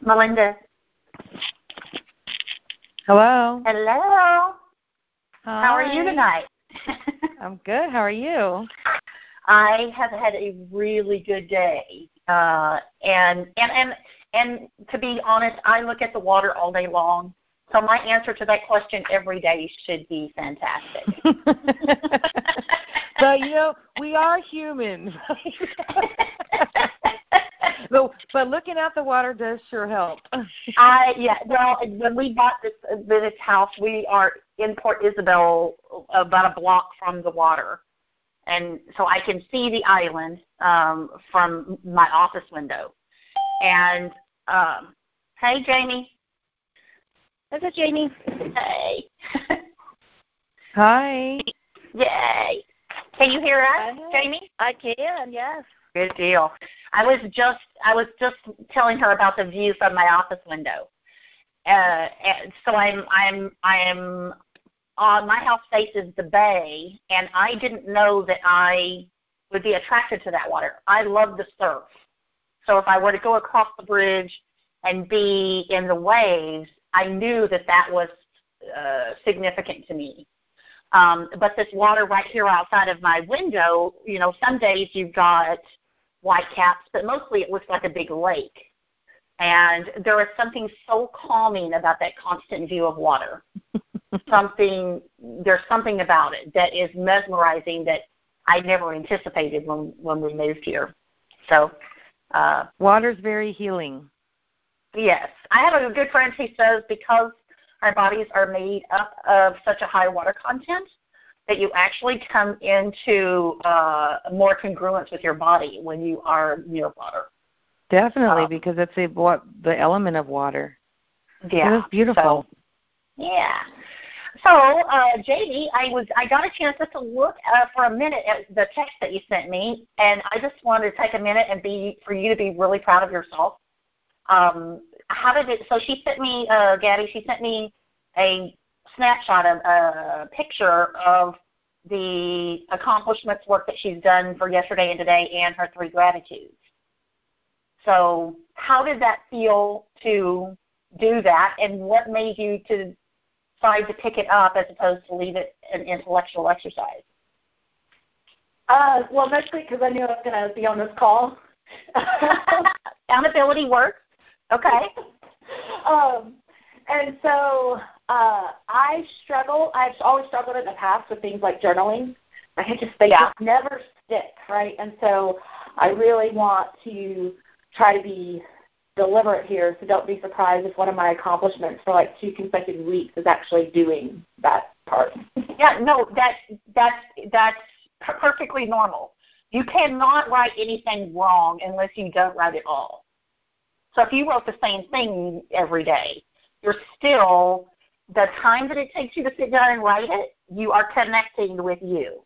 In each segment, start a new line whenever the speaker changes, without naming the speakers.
Melinda.
Hello.
Hello.
Hi.
How are you tonight?
I'm good. How are you?
I have had a really good day, and to be honest, I look at the water all day long. So my answer to that question every day should be fantastic.
But we are humans. But looking at the water does sure help.
When we bought this house, we are in Port Isabel, about a block from the water. And so I can see the island from my office window. And, hey, Jamie.
This is Jamie.
Hey.
Hi.
Yay. Can you hear us, Jamie?
I can, yes.
Good deal. I was just telling her about the view from my office window. And so I'm my house faces the bay, and I didn't know that I would be attracted to that water. I love the surf. So if I were to go across the bridge and be in the waves, I knew that was significant to me. But this water right here outside of my window, some days you've got white caps, but mostly it looks like a big lake. And there is something so calming about that constant view of water. There's something about it that is mesmerizing that I never anticipated when we moved here. So
water's very healing.
Yes. I have a good friend who says because our bodies are made up of such a high water content that you actually come into more congruence with your body when you are near water.
Definitely, because it's the element of water.
Yeah.
It's beautiful.
So, Jamie, I got a chance just to look for a minute at the text that you sent me, and I just wanted to take a minute and for you to be really proud of yourself. How did it? So she sent me, Gabby. She sent me a snapshot of a picture of the accomplishments work that she's done for yesterday and today, and her 3 gratitudes. So, how did that feel to do that, and what made you to decide to pick it up as opposed to leave it an intellectual exercise?
Well, mostly because I knew I was going to be on this call.
Accountability works. Okay.
And so I struggle. I've always struggled in the past with things like journaling. They just never stick, right? And so I really want to try to be deliberate here, so don't be surprised if one of my accomplishments for like 2 consecutive weeks is actually doing that part.
Yeah, no, that's perfectly normal. You cannot write anything wrong unless you don't write it all. So if you wrote the same thing every day, you're still, the time that it takes you to sit down and write it, you are connecting with you.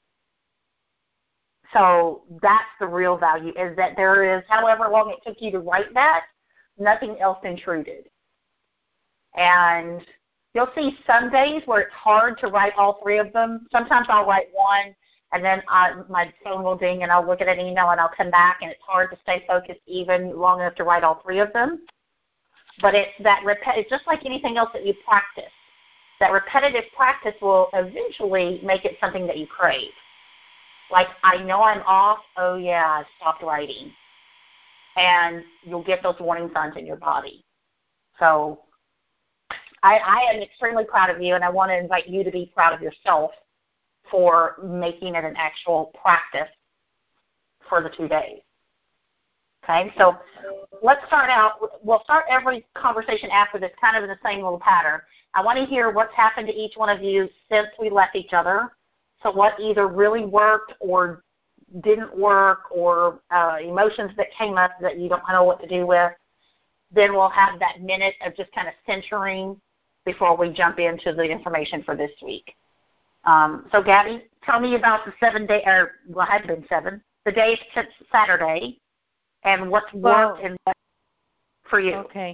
So that's the real value, is that there is, however long it took you to write that, nothing else intruded. And you'll see some days where it's hard to write all 3 of them. Sometimes I'll write one, and then my phone will ding, and I'll look at an email, and I'll come back, and it's hard to stay focused even long enough to write all 3 of them. But it's it's just like anything else that you practice. That repetitive practice will eventually make it something that you crave. Like, I know I'm off. Oh, yeah, I stopped writing. And you'll get those warning signs in your body. So I am extremely proud of you, and I want to invite you to be proud of yourself for making it an actual practice for the 2 days. Okay, so let's start out. We'll start every conversation after this kind of in the same little pattern. I want to hear what's happened to each one of you since we left each other. So what either really worked or didn't work, or emotions that came up that you don't know what to do with. Then we'll have that minute of just kind of centering before we jump into the information for this week. So, Gabby, tell me about the 7 day, or well, it had been 7, the days since Saturday, and what's worked and what for you.
Okay.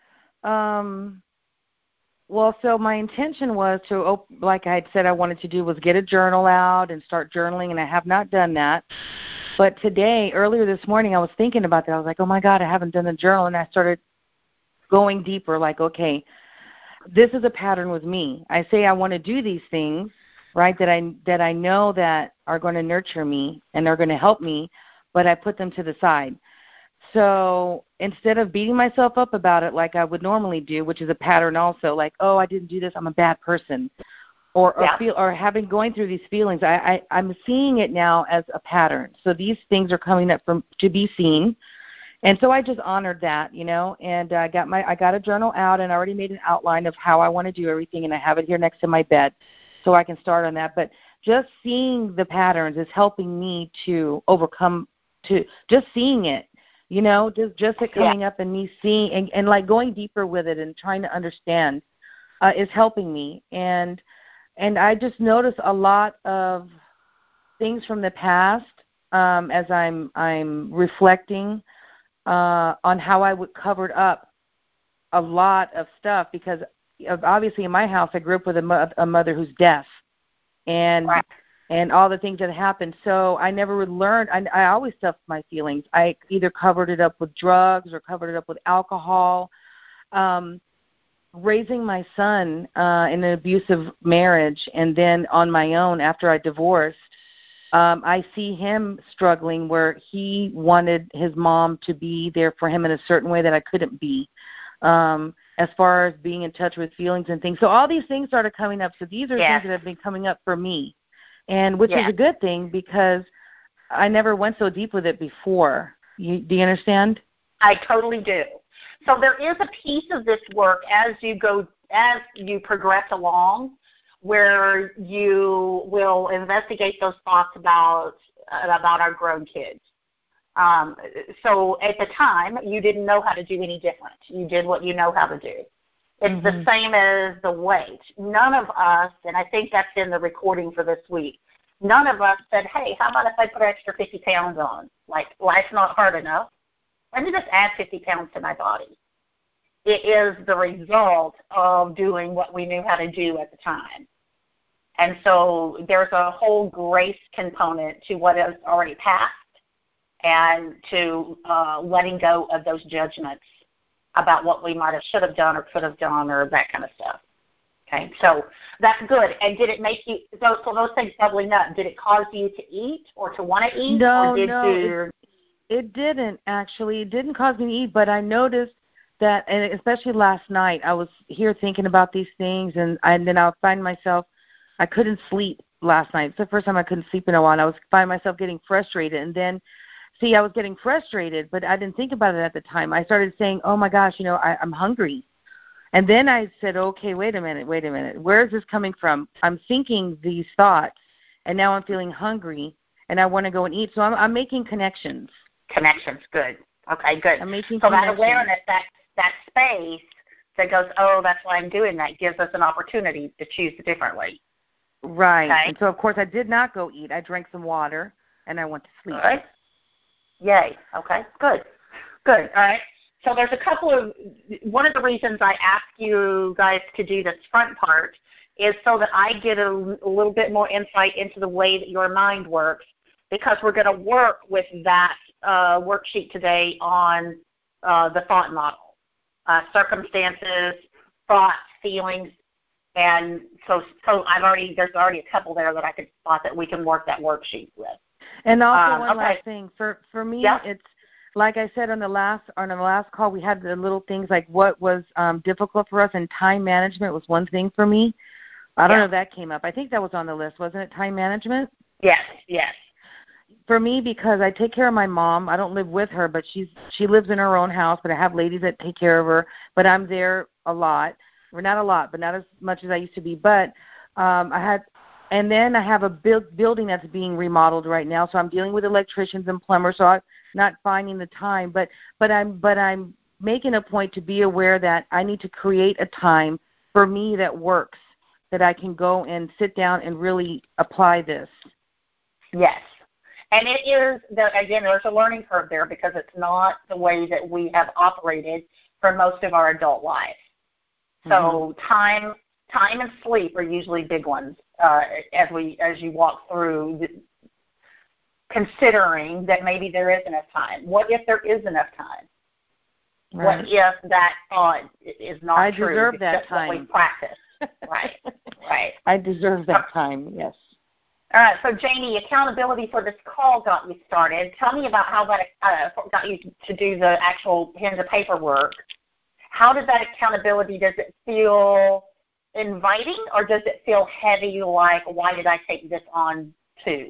Well, so my intention was to, like I had said I wanted to do, was get a journal out and start journaling, and I have not done that. But today, earlier this morning, I was thinking about that. I was like, oh, my God, I haven't done a journal, and I started going deeper, like, okay, this is a pattern with me. I say I want to do these things, right, that I know that are going to nurture me and are going to help me, but I put them to the side. So instead of beating myself up about it like I would normally do, which is a pattern also, like, oh, I didn't do this, I'm a bad person, or having going through these feelings, I'm seeing it now as a pattern. So these things are coming up to be seen. And so I just honored that, and I got a journal out and I already made an outline of how I want to do everything, and I have it here next to my bed so I can start on that. But just seeing the patterns is helping me to overcome, to just seeing it, just it coming up and me seeing and like going deeper with it and trying to understand is helping me. And I just notice a lot of things from the past as I'm reflecting on how I would covered up a lot of stuff, because obviously in my house I grew up with a mother who's deaf, and all the things that happened. So I never learned. I always stuffed my feelings. I either covered it up with drugs or covered it up with alcohol. Raising my son in an abusive marriage, and then on my own after I divorced, I see him struggling where he wanted his mom to be there for him in a certain way that I couldn't be, as far as being in touch with feelings and things. So all these things started coming up. So these are things that have been coming up for me, and which is a good thing because I never went so deep with it before. Do you understand?
I totally do. So there is a piece of this work as you progress along, where you will investigate those thoughts about our grown kids. So at the time, you didn't know how to do any different. You did what you know how to do. It's the same as the weight. None of us, and I think that's in the recording for this week, none of us said, hey, how about if I put an extra 50 pounds on? Like, life's not hard enough. Let me just add 50 pounds to my body. It is the result of doing what we knew how to do at the time. And so there's a whole grace component to what is already passed, and to letting go of those judgments about what we might have should have done or could have done or that kind of stuff. Okay, so that's good. And did it make you, so those things bubbling up, did it cause you to eat or to want to eat?
No, it didn't actually. It didn't cause me to eat, but I noticed that, and especially last night, I was here thinking about these things, and then I'll find myself, I couldn't sleep last night. It's the first time I couldn't sleep in a while, and I was find myself getting frustrated. And then, I was getting frustrated, but I didn't think about it at the time. I started saying, oh, my gosh, I'm hungry. And then I said, okay, wait a minute. Where is this coming from? I'm thinking these thoughts, and now I'm feeling hungry, and I want to go and eat. So I'm making connections.
Connections, good. Okay, good.
I'm making
so
connections.
That awareness, that space that goes, oh, that's why I'm doing that, gives us an opportunity to choose differently.
Right.
Okay.
And so, of course, I did not go eat. I drank some water, and I went to sleep.
All right. Yay. Okay, good. Good. All right. So there's a couple of, one of the reasons I ask you guys to do this front part is so that I get a little bit more insight into the way that your mind works, because we're going to work with that worksheet today on the thought model, circumstances, thoughts, feelings, and so there's already a couple there that I could spot that we can work that worksheet with.
And also one last thing for me, it's like I said on the last call, we had the little things like what was difficult for us, and time management was one thing for me. I don't know if that came up. I think that was on the list, wasn't it? Time management.
Yes.
For me, because I take care of my mom. I don't live with her, but she lives in her own house, but I have ladies that take care of her, but I'm there a lot. Well, not a lot, but not as much as I used to be. But and then I have a building that's being remodeled right now, so I'm dealing with electricians and plumbers, so I'm not finding the time. But I'm making a point to be aware that I need to create a time for me that works, that I can go and sit down and really apply this.
Yes. And it is, again, there's a learning curve there, because it's not the way that we have operated for most of our adult life. So time and sleep are usually big ones as you walk through, considering that maybe there is enough time. What if there is enough time?
Right.
What if that thought is not
I
true?
deserve
It's
that
just
time.
what we practice. Right. Right.
I deserve that time, yes.
All right, so Janie, accountability for this call got you started. Tell me about how that got you to do the actual pen to paper work. How does that accountability, does it feel inviting or does it feel heavy, like why did I take this on too?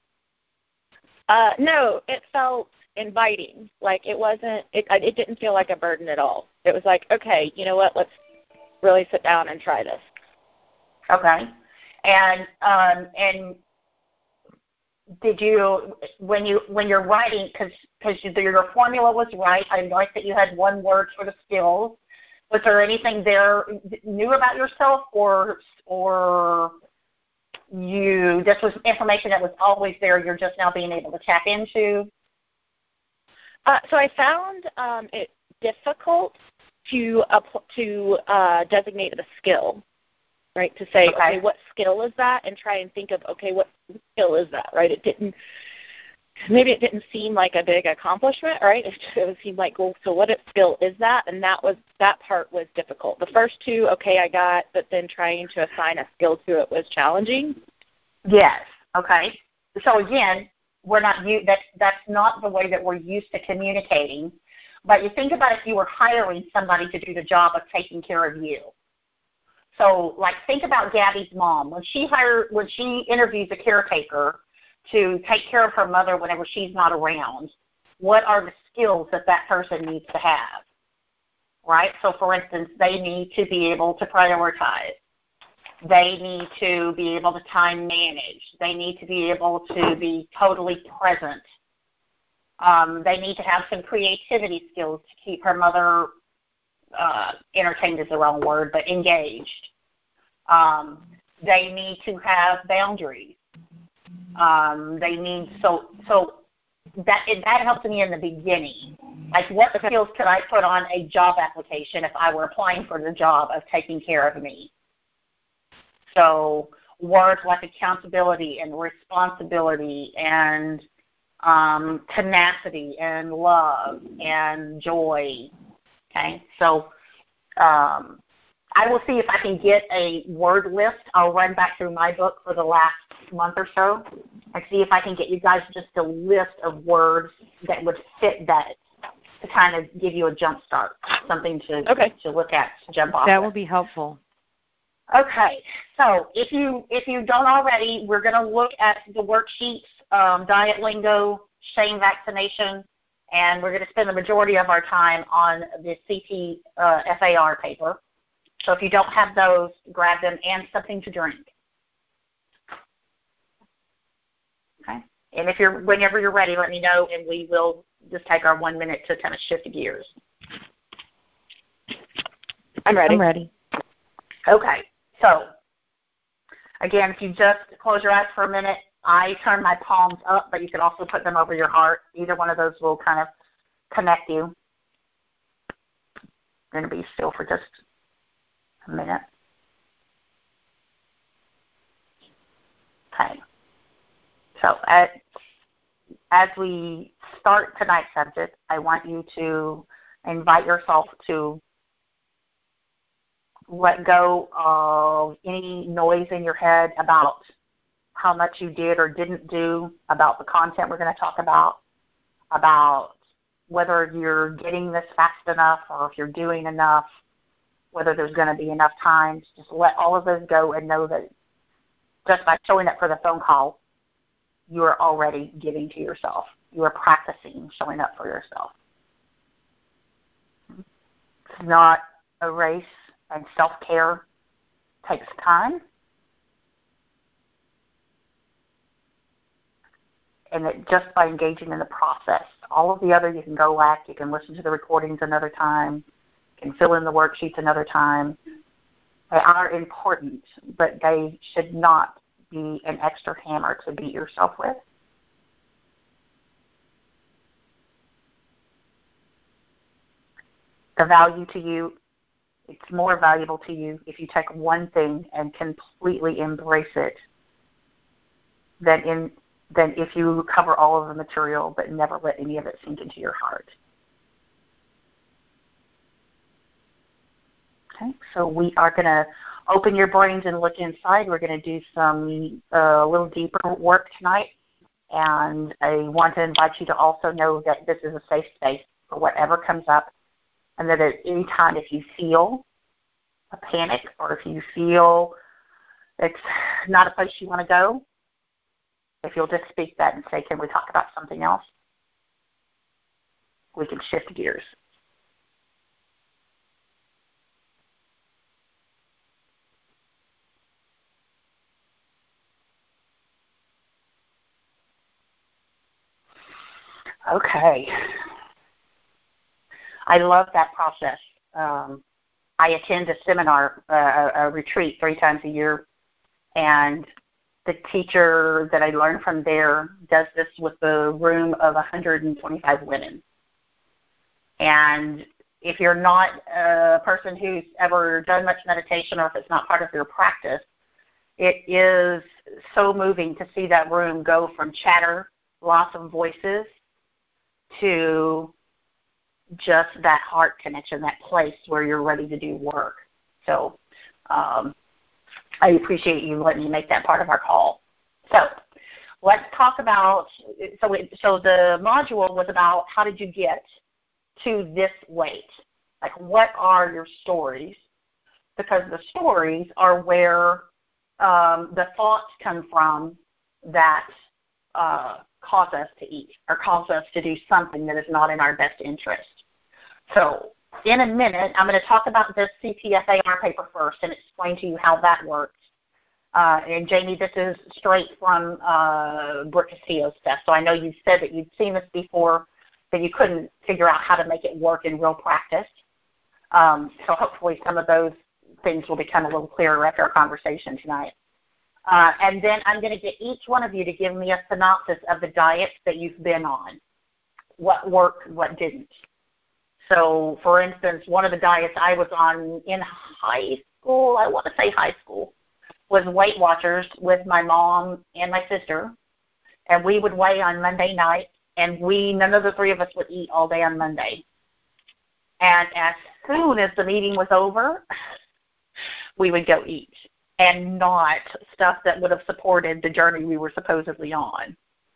No, it felt inviting. Like it didn't feel like a burden at all. It was like, okay, you know what, let's really sit down and try this.
Okay. And did you, when you're writing, because your formula was right, I like that you had one word for the skills. Was there anything there new about yourself, or this was information that was always there, you're just now being able to tap into?
So I found it difficult to designate the skill. Right, to say, okay, what skill is that, and try and think of, okay, what skill is that, right? It didn't seem like a big accomplishment, right? It seemed like, well, so what skill is that? And that part was difficult. The first two, okay, I got, but then trying to assign a skill to it was challenging.
Yes, okay. So again, that's not the way that we're used to communicating, but you think about if you were hiring somebody to do the job of taking care of you. So, like, think about Gabby's mom. When she interviews a caretaker to take care of her mother whenever she's not around, what are the skills that person needs to have, right? So, for instance, they need to be able to prioritize. They need to be able to time manage. They need to be able to be totally present. They need to have some creativity skills to keep her mother entertained is the wrong word, but engaged. They need to have boundaries. They need so that helps me in the beginning. Like, what skills could I put on a job application if I were applying for the job of taking care of me? So words like accountability and responsibility and tenacity and love and joy. Okay, so I will see if I can get a word list. I'll run back through my book for the last month or so and see if I can get you guys just a list of words that would fit that to kind of give you a jump start, something to look at, to jump off.
That would be helpful.
Okay, so if you don't already, we're going to look at the worksheets, diet lingo, shame vaccination, and we're going to spend the majority of our time on the CT FAR paper. So if you don't have those, grab them and something to drink. Okay, and whenever you're ready, let me know, and we will just take our 1 minute to kind of shift gears.
I'm ready.
I'm ready.
Okay, so again, if you just close your eyes for a minute, I turn my palms up, but you can also put them over your heart. Either one of those will kind of connect you. I'm going to be still for just a minute. Okay. So as we start tonight's subject, I want you to invite yourself to let go of any noise in your head about how much you did or didn't do, about the content we're going to talk about whether you're getting this fast enough or if you're doing enough, whether there's going to be enough time. Just let all of those go and know that just by showing up for the phone call, you are already giving to yourself. You are practicing showing up for yourself. It's not a race, and self-care takes time. And that just by engaging in the process, all of the other, you can go back, you can listen to the recordings another time, you can fill in the worksheets another time. They are important, but they should not be an extra hammer to beat yourself with. The value to you, it's more valuable to you if you take one thing and completely embrace it than if you cover all of the material but never let any of it sink into your heart. Okay, so we are going to open your brains and look inside. We're going to do some a little deeper work tonight. And I want to invite you to also know that this is a safe space for whatever comes up, and that at any time if you feel a panic or if you feel it's not a place you want to go, if you'll just speak that and say, can we talk about something else? We can shift gears. Okay. I love that process. I attend a seminar, a retreat 3 times a year, and the teacher that I learned from there does this with a room of 125 women. And if you're not a person who's ever done much meditation, or if it's not part of your practice, it is so moving to see that room go from chatter, lots of voices, to just that heart connection, that place where you're ready to do work. So I appreciate you letting me make that part of our call. So let's talk about, so the module was about how did you get to this weight? Like, what are your stories? Because the stories are where the thoughts come from that cause us to eat or cause us to do something that is not in our best interest. So in a minute, I'm going to talk about this CTFAR paper first and explain to you how that works. And Jamie, this is straight from Brooke Castillo's stuff. So I know you said that you'd seen this before, but you couldn't figure out how to make it work in real practice. So hopefully some of those things will become a little clearer after our conversation tonight. And then I'm going to get each one of you to give me a synopsis of the diets that you've been on. What worked, what didn't. So, for instance, one of the diets I was on in high school, I want to say high school, was Weight Watchers with my mom and my sister. And we would weigh on Monday night, and none of the 3 of us would eat all day on Monday. And as soon as the meeting was over, we would go eat, and not stuff that would have supported the journey we were supposedly on.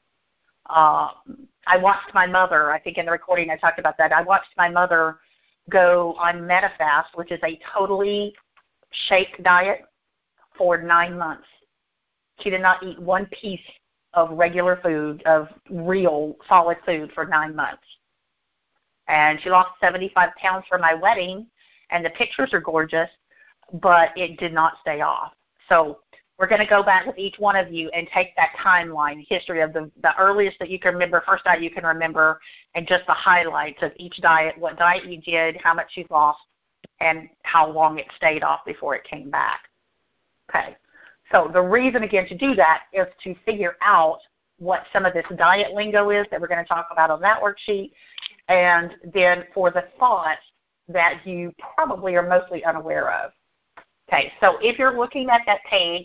I watched my mother, I think in the recording I talked about that, I watched my mother go on Metafast, which is a totally shake diet, for 9 months. She did not eat one piece of regular food, of real solid food, for 9 months. And she lost 75 pounds for my wedding, and the pictures are gorgeous, but it did not stay off. So we're going to go back with each one of you and take that timeline, history of the earliest that you can remember, first diet you can remember, and just the highlights of each diet, what diet you did, how much you lost, and how long it stayed off before it came back. Okay. So the reason, again, to do that is to figure out what some of this diet lingo is that we're going to talk about on that worksheet, and then for the thoughts that you probably are mostly unaware of. Okay, so if you're looking at that page,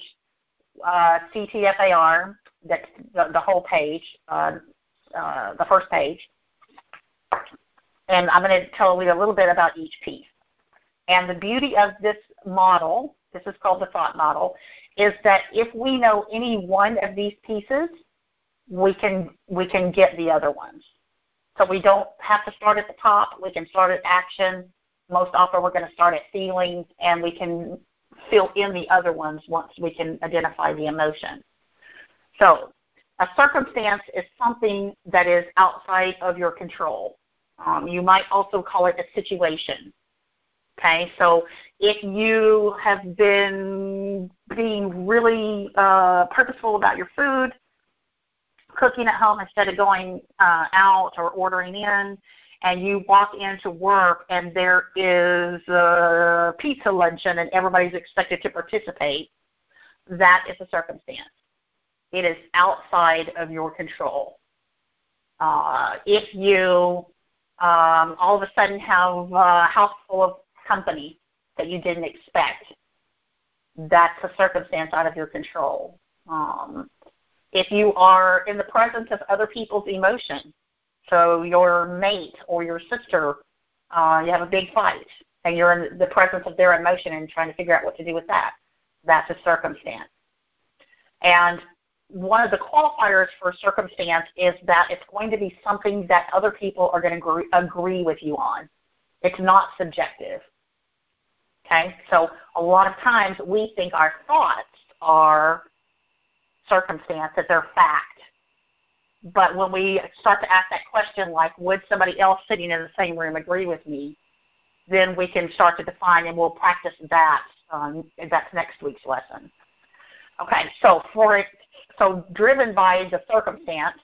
CTFAR, that's the whole page, the first page, and I'm going to tell you a little bit about each piece. And the beauty of this model, this is called the thought model, is that if we know any one of these pieces, we can get the other ones. So we don't have to start at the top. We can start at action. Most often we're going to start at feelings, and we can fill in the other ones once we can identify the emotion. So a circumstance is something that is outside of your control. You might also call it a situation. Okay, so if you have been being really purposeful about your food, cooking at home instead of going out or ordering in, and you walk into work and there is a pizza luncheon and everybody's expected to participate, that is a circumstance. It is outside of your control. If you all of a sudden have a house full of company that you didn't expect, that's a circumstance out of your control. If you are in the presence of other people's emotion, so your mate or your sister, you have a big fight, and you're in the presence of their emotion and trying to figure out what to do with that. That's a circumstance. And one of the qualifiers for circumstance is that it's going to be something that other people are going to agree with you on. It's not subjective. Okay? So a lot of times we think our thoughts are circumstance, that they're fact. But when we start to ask that question, like, would somebody else sitting in the same room agree with me, then we can start to define, and we'll practice that. That's next week's lesson. Okay, so driven by the circumstance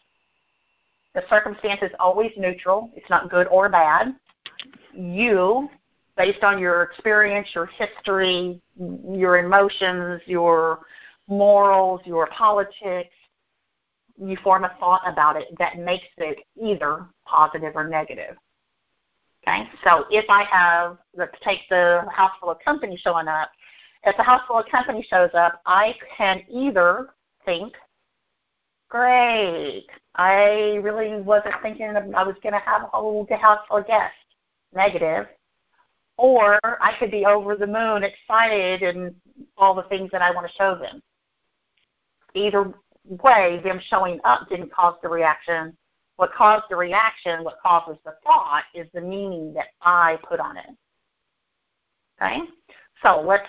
is always neutral. It's not good or bad. You, based on your experience, your history, your emotions, your morals, your politics, you form a thought about it that makes it either positive or negative. Okay, so if I have, let's take the house full of company showing up. If the house full of company shows up, I can either think, great, I really wasn't thinking I was going to have a whole house full of guests, negative. Or I could be over the moon, excited, and all the things that I want to show them. Either way, them showing up didn't cause the reaction. What caused the reaction, what causes the thought, is the meaning that I put on it. Okay? So let's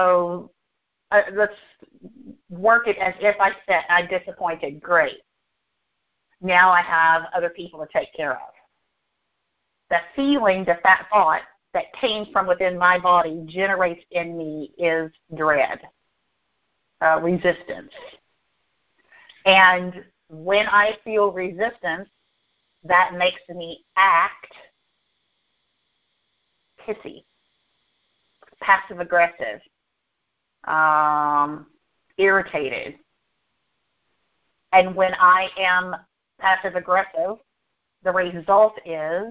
work it as if I said I'm disappointed. Great. Now I have other people to take care of. The feeling that thought that came from within my body generates in me is dread, resistance. And when I feel resistance, that makes me act pissy, passive-aggressive, irritated. And when I am passive-aggressive, the result is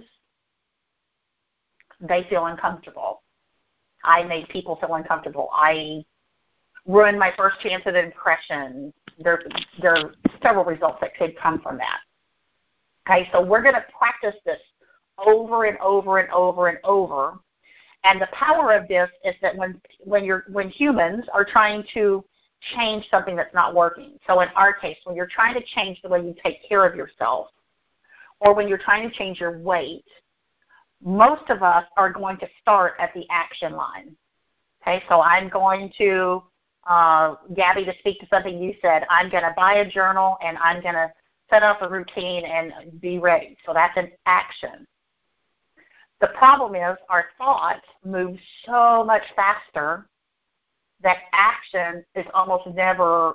they feel uncomfortable. I make people feel uncomfortable. I ruined my first chance at an impression. There are several results that could come from that. Okay, so we're going to practice this over and over and over and over. And the power of this is that when humans are trying to change something that's not working. So in our case, when you're trying to change the way you take care of yourself, or when you're trying to change your weight, most of us are going to start at the action line. Okay, so I'm going to, Gabby, to speak to something you said, I'm going to buy a journal and I'm going to set up a routine and be ready. So that's an action. The problem is our thought moves so much faster that action is almost never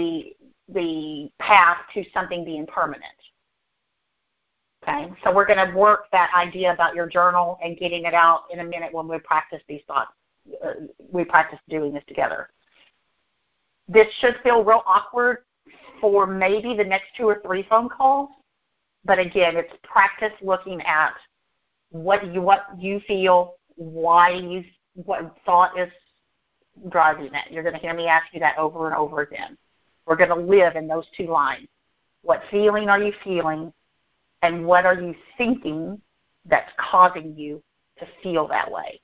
the path to something being permanent. Okay, so we're going to work that idea about your journal and getting it out in a minute when we practice these thoughts. We practice doing this together. This should feel real awkward for maybe the next 2 or 3 phone calls, but again, it's practice looking at what you feel, what thought is driving it. You're going to hear me ask you that over and over again. We're going to live in those 2 lines. What feeling are you feeling, and what are you thinking that's causing you to feel that way?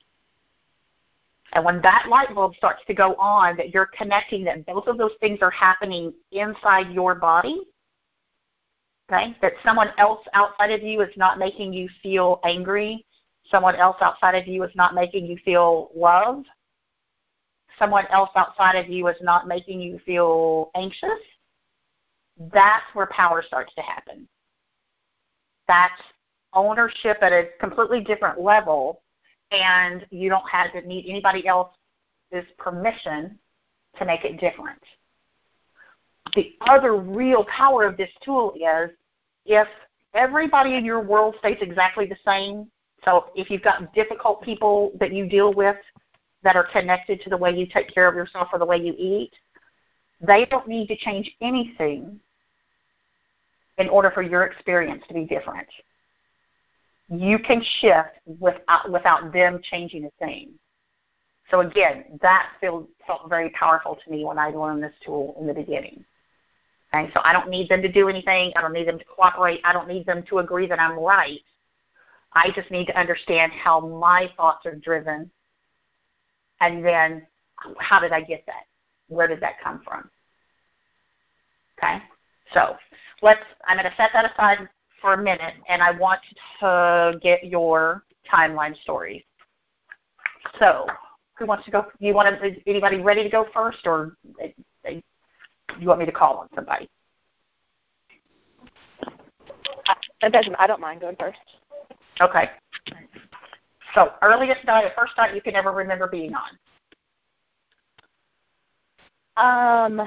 And when that light bulb starts to go on, that you're connecting that both of those things are happening inside your body, okay, that someone else outside of you is not making you feel angry, someone else outside of you is not making you feel loved, someone else outside of you is not making you feel anxious, that's where power starts to happen. That's ownership at a completely different level, and you don't have to need anybody else's permission to make it different. The other real power of this tool is if everybody in your world stays exactly the same, so if you've got difficult people that you deal with that are connected to the way you take care of yourself or the way you eat, they don't need to change anything in order for your experience to be different. You can shift without them changing a thing. So again, that felt very powerful to me when I learned this tool in the beginning. Okay, so I don't need them to do anything. I don't need them to cooperate. I don't need them to agree that I'm right. I just need to understand how my thoughts are driven. And then how did I get that? Where did that come from? Okay? So I'm going to set that aside for a minute, and I want to get your timeline stories. So who wants to go? Anybody ready to go first, or you want me to call on somebody?
I don't mind going first.
Okay. So earliest diet, first diet you can ever remember being on.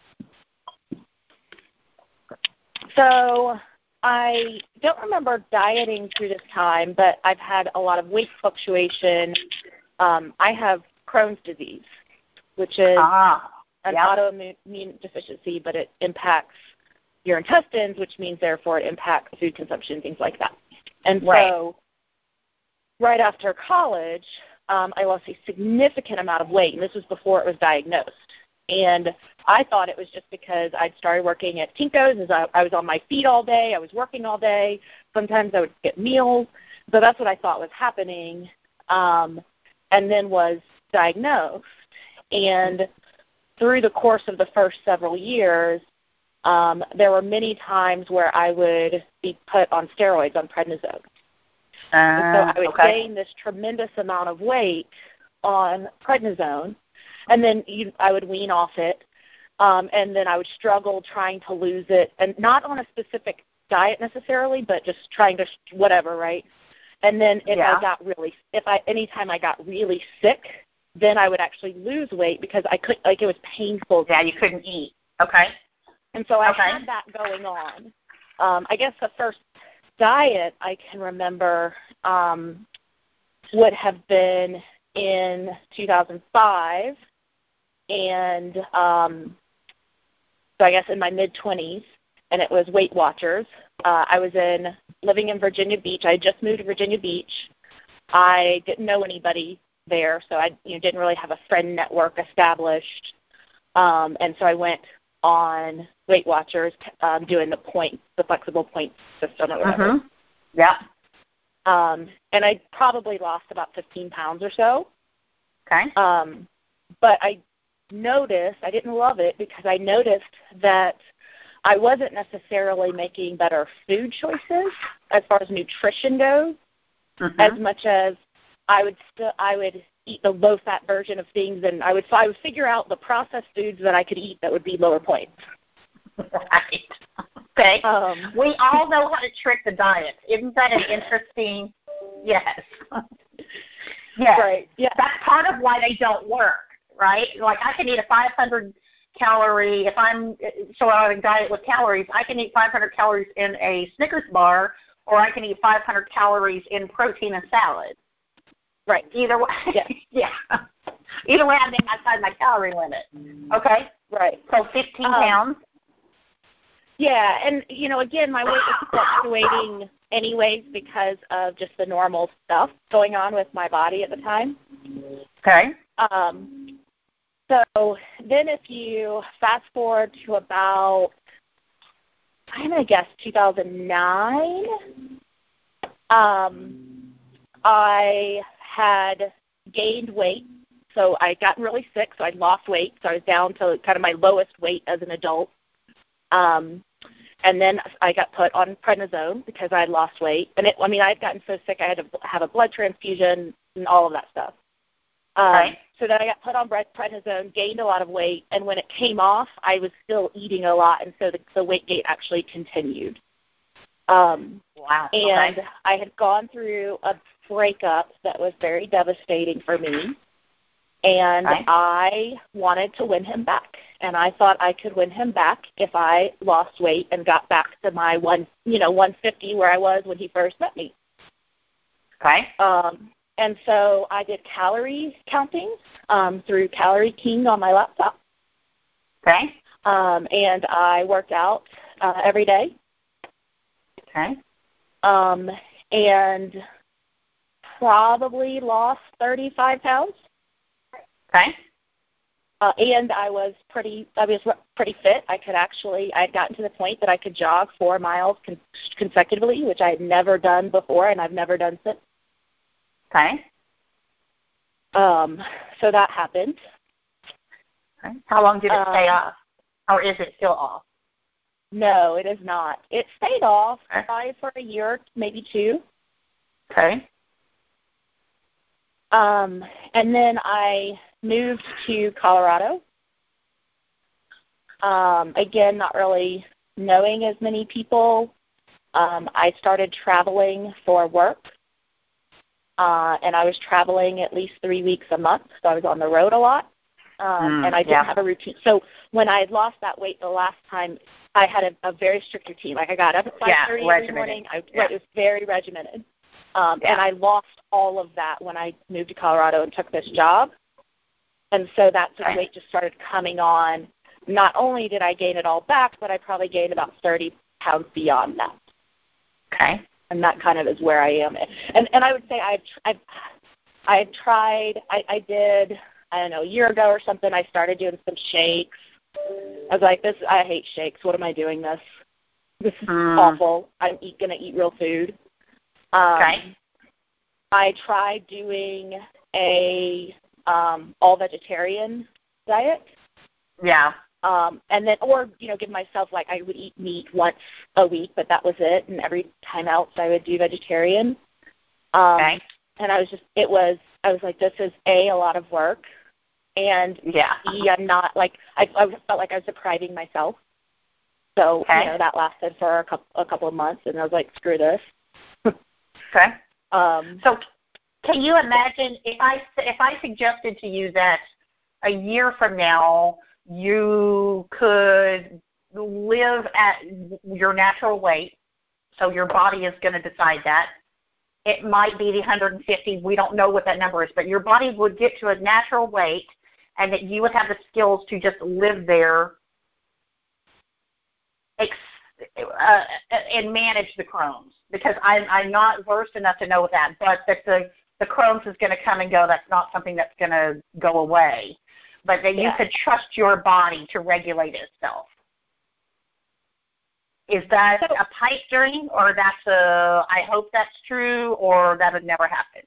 So I don't remember dieting through this time, but I've had a lot of weight fluctuation. I have Crohn's disease, which is an autoimmune deficiency, but it impacts your intestines, which means therefore it impacts food consumption, things like that. And so right after college, I lost a significant amount of weight, and this was before it was diagnosed. And I thought it was just because I'd started working at Tinko's. As I was on my feet all day. I was working all day. Sometimes I would skip meals. So that's what I thought was happening, and then was diagnosed. And through the course of the first several years, there were many times where I would be put on steroids, on prednisone. And so I would gain this tremendous amount of weight on prednisone, and then I would wean off it, and then I would struggle trying to lose it, and not on a specific diet necessarily, but just trying to whatever, right? And then anytime I got really sick, then I would actually lose weight because I could, it was painful.
Yeah, you couldn't eat. Okay.
And so I had that going on. I guess the first diet I can remember would have been in 2005, and so I guess in my mid-20s, and it was Weight Watchers. I was living in Virginia Beach. I had just moved to Virginia Beach. I didn't know anybody there, so I didn't really have a friend network established, and so I went on Weight Watchers doing the flexible point system or whatever.
Mm-hmm. Yeah.
And I probably lost about 15 pounds or so.
Okay.
But I didn't love it because I noticed that I wasn't necessarily making better food choices as far as nutrition goes, as much as I would eat the low-fat version of things, and I would figure out the processed foods that I could eat that would be lower points.
Right. Okay. We all know how to trick the diet. Isn't that an interesting? Yes. Yes.
Right. Yeah.
That's part of why they don't work, right? Like I can eat a 500 calorie, if I'm so on a diet with calories, I can eat 500 calories in a Snickers bar, or I can eat 500 calories in protein and salad.
Right.
Either way.
Yeah.
Yeah. Either way, I'm being outside my calorie limit. Okay?
Right.
So 15 pounds.
Yeah, and, again, my weight was fluctuating anyways because of just the normal stuff going on with my body at the time.
Okay.
So then if you fast forward to about, I'm going to guess 2009, I had gained weight. So I got really sick, so I'd lost weight. So I was down to kind of my lowest weight as an adult. And then I got put on prednisone because I had lost weight. And I'd gotten so sick I had to have a blood transfusion and all of that stuff.
Right.
So then I got put on prednisone, gained a lot of weight, and when it came off, I was still eating a lot, and so the weight gain actually continued.
Wow.
And I had gone through a breakup that was very devastating for me, and I wanted to win him back. And I thought I could win him back if I lost weight and got back to my 150 where I was when he first met me.
Okay.
And so I did calorie counting through Calorie King on my laptop.
Okay.
And I worked out every day.
Okay.
And probably lost 35 pounds.
Okay.
and I was pretty fit. I'd gotten to the point that I could jog 4 miles consecutively, which I had never done before, and I've never done since.
Okay.
So that happened.
Okay. How long did it stay off? Or is it still off?
No, it is not. It stayed off probably for a year, maybe 2.
Okay.
And then I moved to Colorado. Again, not really knowing as many people. I started traveling for work, and I was traveling at least 3 weeks a month, so I was on the road a lot, and I didn't have a routine. So when I had lost that weight the last time, I had a very strict routine. Like I got up at 5:30 every morning. It was very regimented. And I lost all of that when I moved to Colorado and took this job. And so that's when weight just started coming on. Not only did I gain it all back, but I probably gained about 30 pounds beyond that.
Okay.
And that kind of is where I am. And I would say I did, I don't know, a year ago or something, I started doing some shakes. I was like, I hate shakes. What am I doing this? This is awful. I'm going to eat real food.
Okay.
I tried doing a all-vegetarian diet.
Yeah.
And then, or, give myself, like, I would eat meat once a week, but that was it. And every time else I would do vegetarian.
Okay.
And I was like, this is a lot of work. And B, I'm not, like, I felt like I was depriving myself. So, that lasted for a couple of months, and I was like, screw this.
Okay. So can you imagine if I suggested to you that a year from now you could live at your natural weight, so your body is going to decide that. It might be the 150. We don't know what that number is, but your body would get to a natural weight and that you would have the skills to just live there and manage the Crohn's, because I'm not versed enough to know that, but that the Crohn's is going to come and go. That's not something that's going to go away, but that you could trust your body to regulate itself. Is that a pipe dream, or I hope that's true, or that would never happen?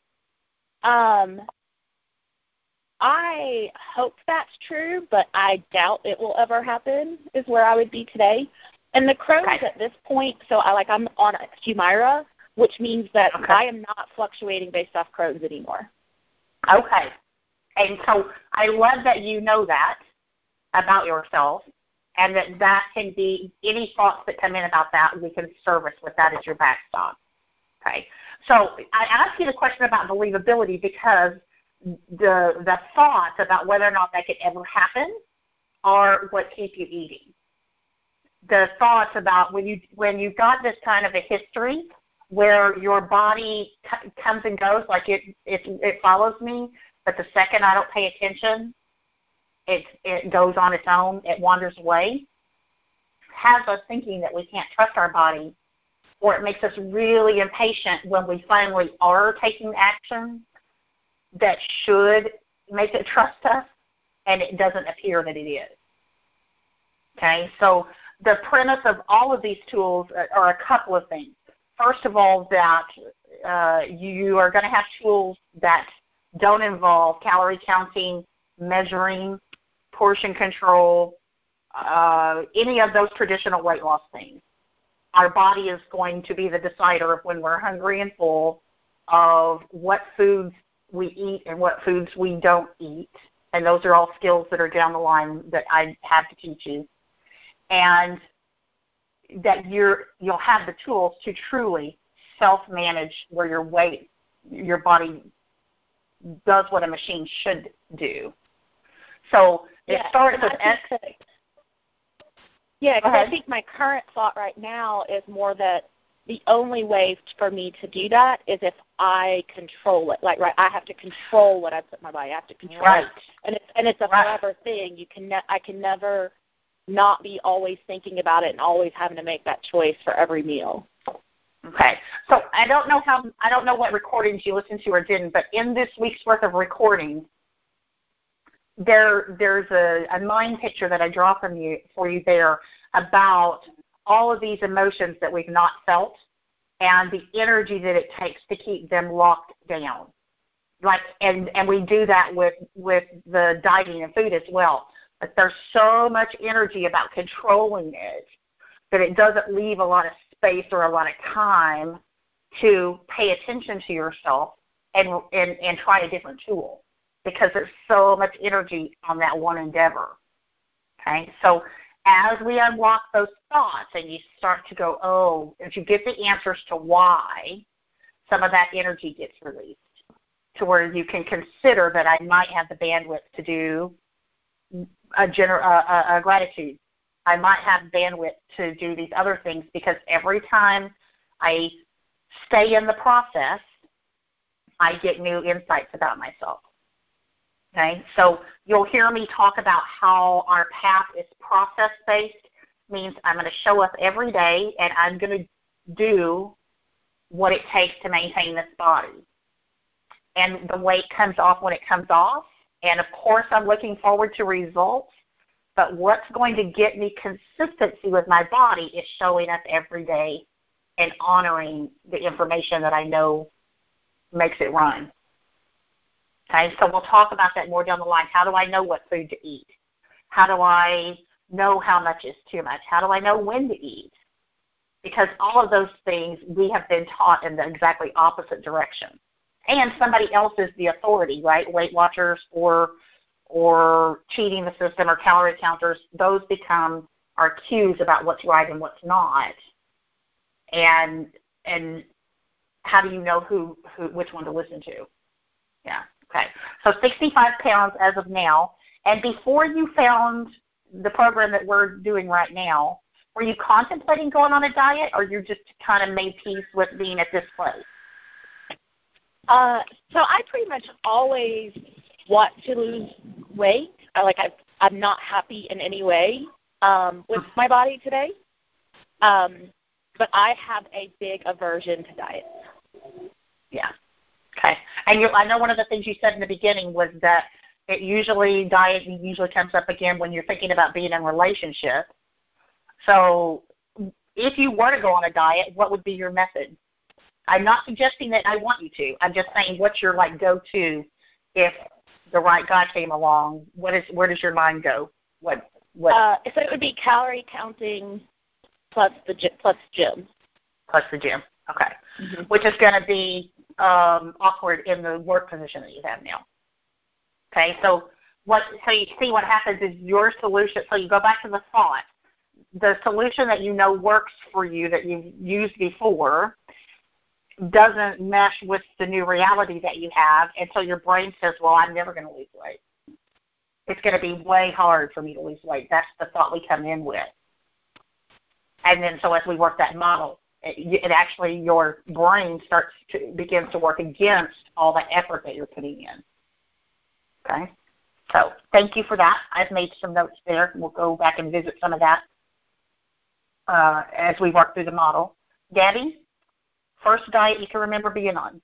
I hope that's true, but I doubt it will ever happen, is where I would be today. And the Crohn's at this point, so I'm on Humira, which means that I am not fluctuating based off Crohn's anymore.
Okay. And so I love that you know that about yourself, and that can be any thoughts that come in about that, we can service with that as your backstop. Okay. So I asked you the question about believability because the thoughts about whether or not that could ever happen are what keep you eating. The thoughts about when you've got this kind of a history where your body comes and goes, like it follows me, but the second I don't pay attention, it goes on its own, it wanders away, has us thinking that we can't trust our body, or it makes us really impatient when we finally are taking action that should make it trust us, and it doesn't appear that it is. Okay, so the premise of all of these tools are a couple of things. First of all, that you are going to have tools that don't involve calorie counting, measuring, portion control, any of those traditional weight loss things. Our body is going to be the decider of when we're hungry and full, of what foods we eat and what foods we don't eat. And those are all skills that are down the line that I have to teach you. And that you'll have the tools to truly self-manage where your body does what a machine should do. So it starts with
because I think my current thought right now is more that the only way for me to do that is if I control it. I have to control what I put in my body. I have to control it. And it's a forever thing. I can never not be always thinking about it and always having to make that choice for every meal.
Okay. So I don't know what recordings you listened to or didn't, but in this week's worth of recording, there's a mind picture that I draw for you there about all of these emotions that we've not felt and the energy that it takes to keep them locked down. Like, and we do that with the dieting and food as well. But there's so much energy about controlling it that it doesn't leave a lot of space or a lot of time to pay attention to yourself and try a different tool, because there's so much energy on that one endeavor. Okay, so as we unlock those thoughts and you start to go, oh, if you get the answers to why, some of that energy gets released to where you can consider that I might have the bandwidth to do a gratitude. I might have bandwidth to do these other things, because every time I stay in the process, I get new insights about myself. Okay, so you'll hear me talk about how our path is process-based, means I'm going to show up every day and I'm going to do what it takes to maintain this body. And the weight comes off when it comes off, and of course I'm looking forward to results, but what's going to get me consistency with my body is showing up every day and honoring the information that I know makes it run. Okay, so we'll talk about that more down the line. How do I know what food to eat? How do I know how much is too much? How do I know when to eat? Because all of those things we have been taught in the exactly opposite direction. And somebody else is the authority, right? Weight Watchers or cheating the system or calorie counters, those become our cues about what's right and what's not. And how do you know which one to listen to? Yeah. Okay. So 65 pounds as of now. And before you found the program that we're doing right now, were you contemplating going on a diet, or you just kind of made peace with being at this place?
So I pretty much always want to lose weight. I'm not happy in any way with my body today. But I have a big aversion to diets.
Yeah. Okay. And I know one of the things you said in the beginning was that dieting usually comes up again when you're thinking about being in a relationship. So if you were to go on a diet, what would be your method? I'm not suggesting that I want you to. I'm just saying, what's your go-to if the right guy came along? Where does your mind go? What?
So it would be calorie counting plus gym.
Plus the gym. Okay.
Mm-hmm.
Which is going to be awkward in the work position that you have now. Okay. So you see what happens is your solution. So you go back to the thought. The solution that you know works for you that you've used before doesn't mesh with the new reality that you have, and so your brain says, well, I'm never going to lose weight. It's going to be way hard for me to lose weight. That's the thought we come in with. And then so as we work that model, it actually, your brain begins to work against all the effort that you're putting in. Okay? So thank you for that. I've made some notes there. We'll go back and visit some of that as we work through the model. Gabby? First diet you can remember being on?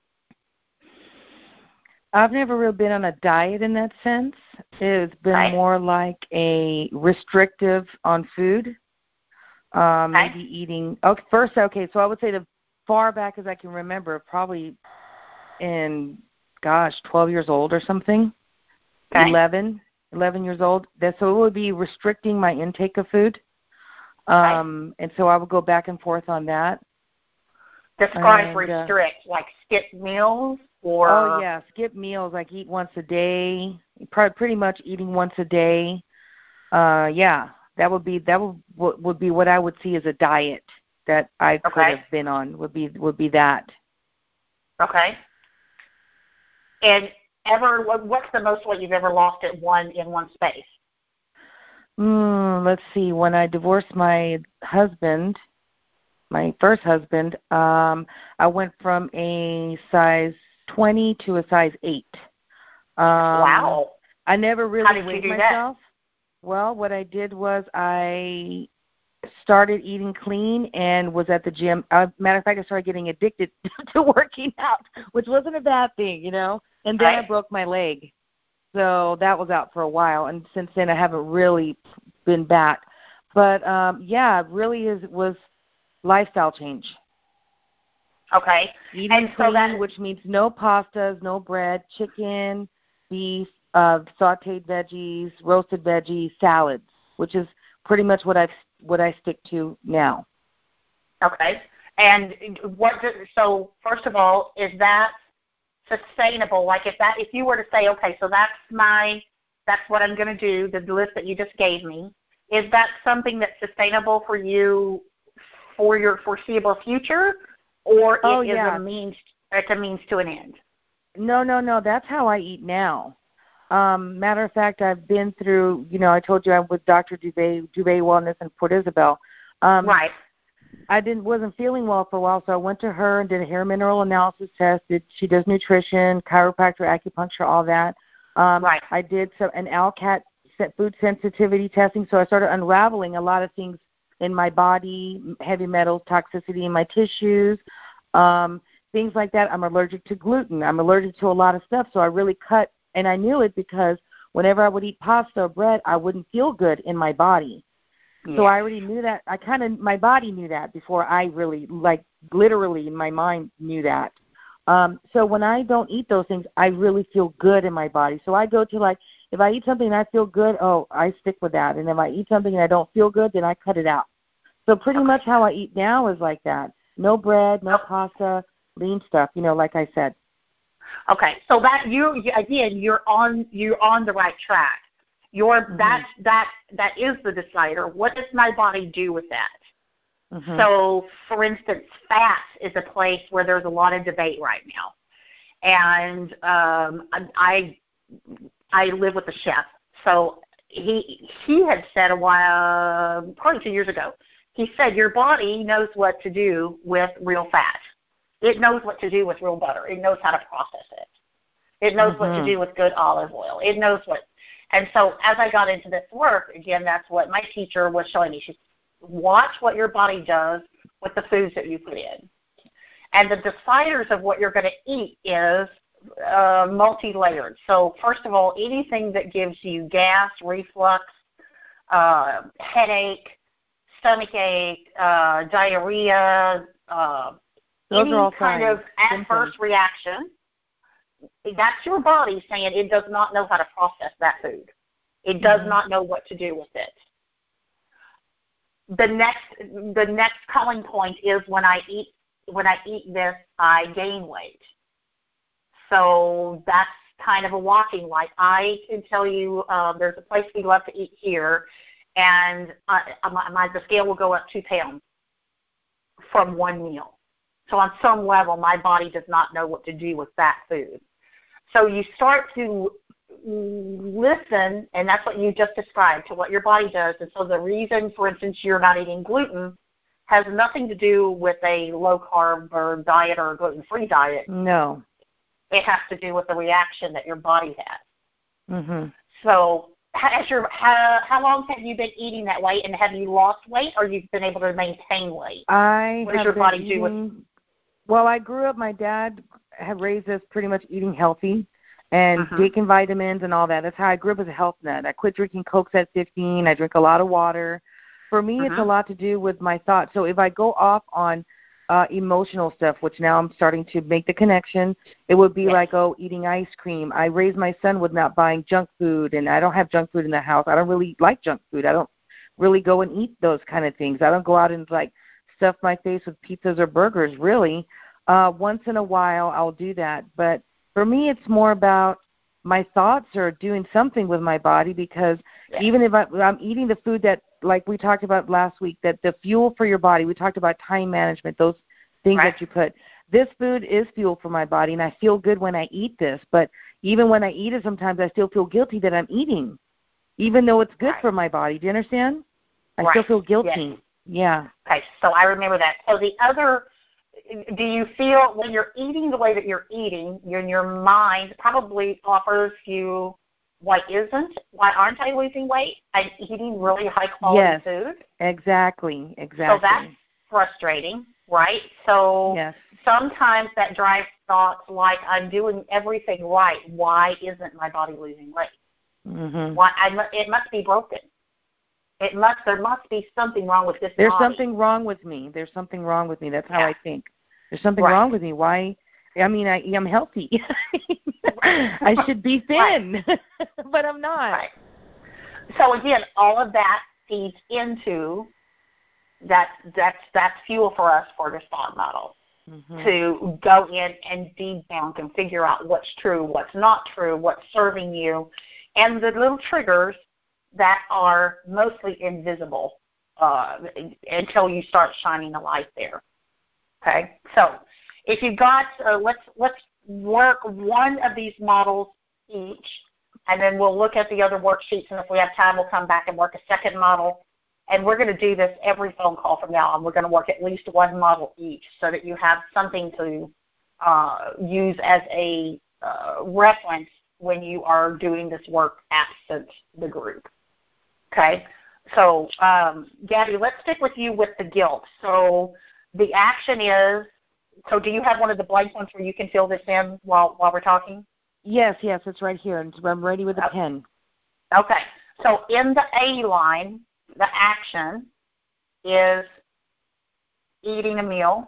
I've never really been on a diet in that sense. It's been more like a restrictive on food. Maybe eating. Okay, so I would say the far back as I can remember, probably in, 12 years old or something. Okay. 11 years old. So it would be restricting my intake of food. And so I would go back and forth on that.
Describe restrict, like skip meals or?
Oh, yeah, skip meals, like eat once a day, pretty much eating once a day. Yeah, that would be what I would see as a diet that I could have been on, would be that.
Okay. And what's the most weight you've ever lost in one space?
Let's see. When I divorced my first husband, I went from a size 20 to a size 8.
Wow.
I never really
weighed
myself. That? Well, what I did was I started eating clean and was at the gym. Matter of fact, I started getting addicted to working out, which wasn't a bad thing, And then I broke my leg. So that was out for a while, and since then I haven't really been back. But yeah, it really was lifestyle change.
Okay.
Eating
And so
clean, which means no pastas, no bread, chicken, beef, sautéed veggies, roasted veggies, salads, which is pretty much what I stick to now.
Okay. And so first of all, is that sustainable? Like if you were to say, okay, so that's what I'm going to do, the list that you just gave me, is that something that's sustainable for you for your foreseeable future, or is a means to an end?
No. That's how I eat now. Matter of fact, I've been through, I told you I'm with Dr. Dubé Wellness in Port Isabel.
Right.
I wasn't feeling well for a while, so I went to her and did a hair mineral analysis test. She does nutrition, chiropractor, acupuncture, all that.
Right.
I did an ALCAT food sensitivity testing, so I started unraveling a lot of things in my body, heavy metals, toxicity in my tissues, things like that. I'm allergic to gluten. I'm allergic to a lot of stuff, so I really cut, and I knew it because whenever I would eat pasta or bread, I wouldn't feel good in my body. Yeah. So I already knew that. My body knew that before I really, literally in my mind knew that. So when I don't eat those things, I really feel good in my body. So I go to if I eat something and I feel good, I stick with that. And if I eat something and I don't feel good, then I cut it out. So pretty much how I eat now is like that. No bread, no pasta, lean stuff, like I said.
Okay. So that you're on the right track. That is the decider. What does my body do with that? Mm-hmm. So, for instance, fat is a place where there's a lot of debate right now. And I live with a chef. So he had said a while, probably 2 years ago, he said your body knows what to do with real fat. It knows what to do with real butter. It knows how to process it. It knows what to do with good olive oil. It knows what. And so as I got into this work, again, that's what my teacher was showing me. She said, watch what your body does with the foods that you put in. And the deciders of what you're going to eat is multi-layered. So first of all, anything that gives you gas, reflux, headache, stomachache, diarrhea, any kind of adverse reaction, that's your body saying it does not know how to process that food. It does not know what to do with it. The next culling point is when I eat this, I gain weight. So that's kind of a walking light. I can tell you there's a place we love to eat here, and the scale will go up 2 pounds from one meal. So on some level, my body does not know what to do with that food. So you start to listen, and that's what you just described, to what your body does. And so the reason, for instance, you're not eating gluten has nothing to do with a low-carb or diet or a gluten-free diet.
No.
It has to do with the reaction that your body has.
Mm-hmm.
So how long have you been eating that way, and have you lost weight, or you've been able to maintain weight? What does your body do with?
Well, I grew up, my dad had raised us pretty much eating healthy and taking vitamins and all that. That's how I grew up as a health nut. I quit drinking Cokes at 15. I drink a lot of water. For me, it's a lot to do with my thoughts. So if I go off on emotional stuff, which now I'm starting to make the connection, it would be like, eating ice cream. I raised my son with not buying junk food, and I don't have junk food in the house. I don't really like junk food. I don't really go and eat those kind of things. I don't go out and stuff my face with pizzas or burgers, really. Once in a while, I'll do that. But for me, it's more about my thoughts or doing something with my body, because even if I'm eating the food that, like we talked about last week, that the fuel for your body, we talked about time management, those things that you put. This food is fuel for my body, and I feel good when I eat this. But even when I eat it, sometimes I still feel guilty that I'm eating, even though it's good for my body. Do you understand? I still feel guilty. Yeah.
Okay, so I remember that. So the other, do you feel when you're eating the way that you're eating, your mind probably offers you, why aren't I losing weight? I'm eating really high quality food.
Exactly.
So that's frustrating. right? So
Yes.
sometimes that drives thoughts like, I'm doing everything right. Why isn't my body losing weight?
Mhm.
It must be broken. There must be something wrong with this
There's
body.
something wrong with me. There's something wrong with me. That's how I think. There's something
Right.
wrong with me. Why? I mean, I'm healthy. I should be thin, but I'm not.
Right. So again, all of that feeds into that's fuel for us for this thought model.
Mhm.
To go in and debunk and figure out what's true, what's not true, what's serving you, and the little triggers that are mostly invisible until you start shining a light there. Okay, so if you've got, let's work one of these models each, and then we'll look at the other worksheets, and if we have time, we'll come back and work a second model. And we're going to do this every phone call from now on. We're going to work at least one model each so that you have something to use as a reference when you are doing this work absent the group. Okay? So, Gabby, let's stick with you with the guilt. So the action is, so do you have one of the blank ones where you can fill this in while we're talking?
Yes, it's right here. I'm ready with a pen.
Okay. So in the A line, the action is eating a meal.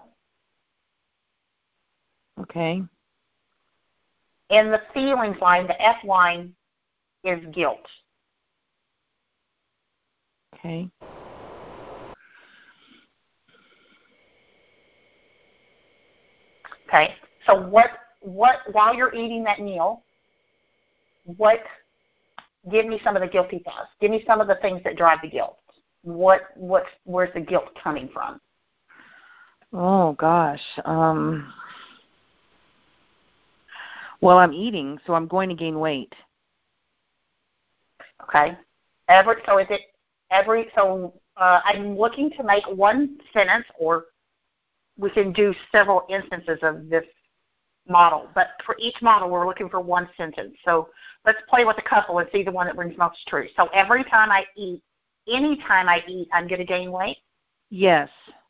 Okay.
In the feelings line, the F line is guilt.
Okay.
Okay. So what while you're eating that meal, give me some of the guilty thoughts. Give me some of the things that drive the guilt. Where's the guilt coming from?
Oh gosh. Well, I'm eating, so I'm going to gain weight.
Okay. I'm looking to make one sentence, or we can do several instances of this model. But for each model, we're looking for one sentence. So let's play with a couple and see the one that brings most true. So every time I eat, anytime I eat, I'm going to gain weight?
Yes.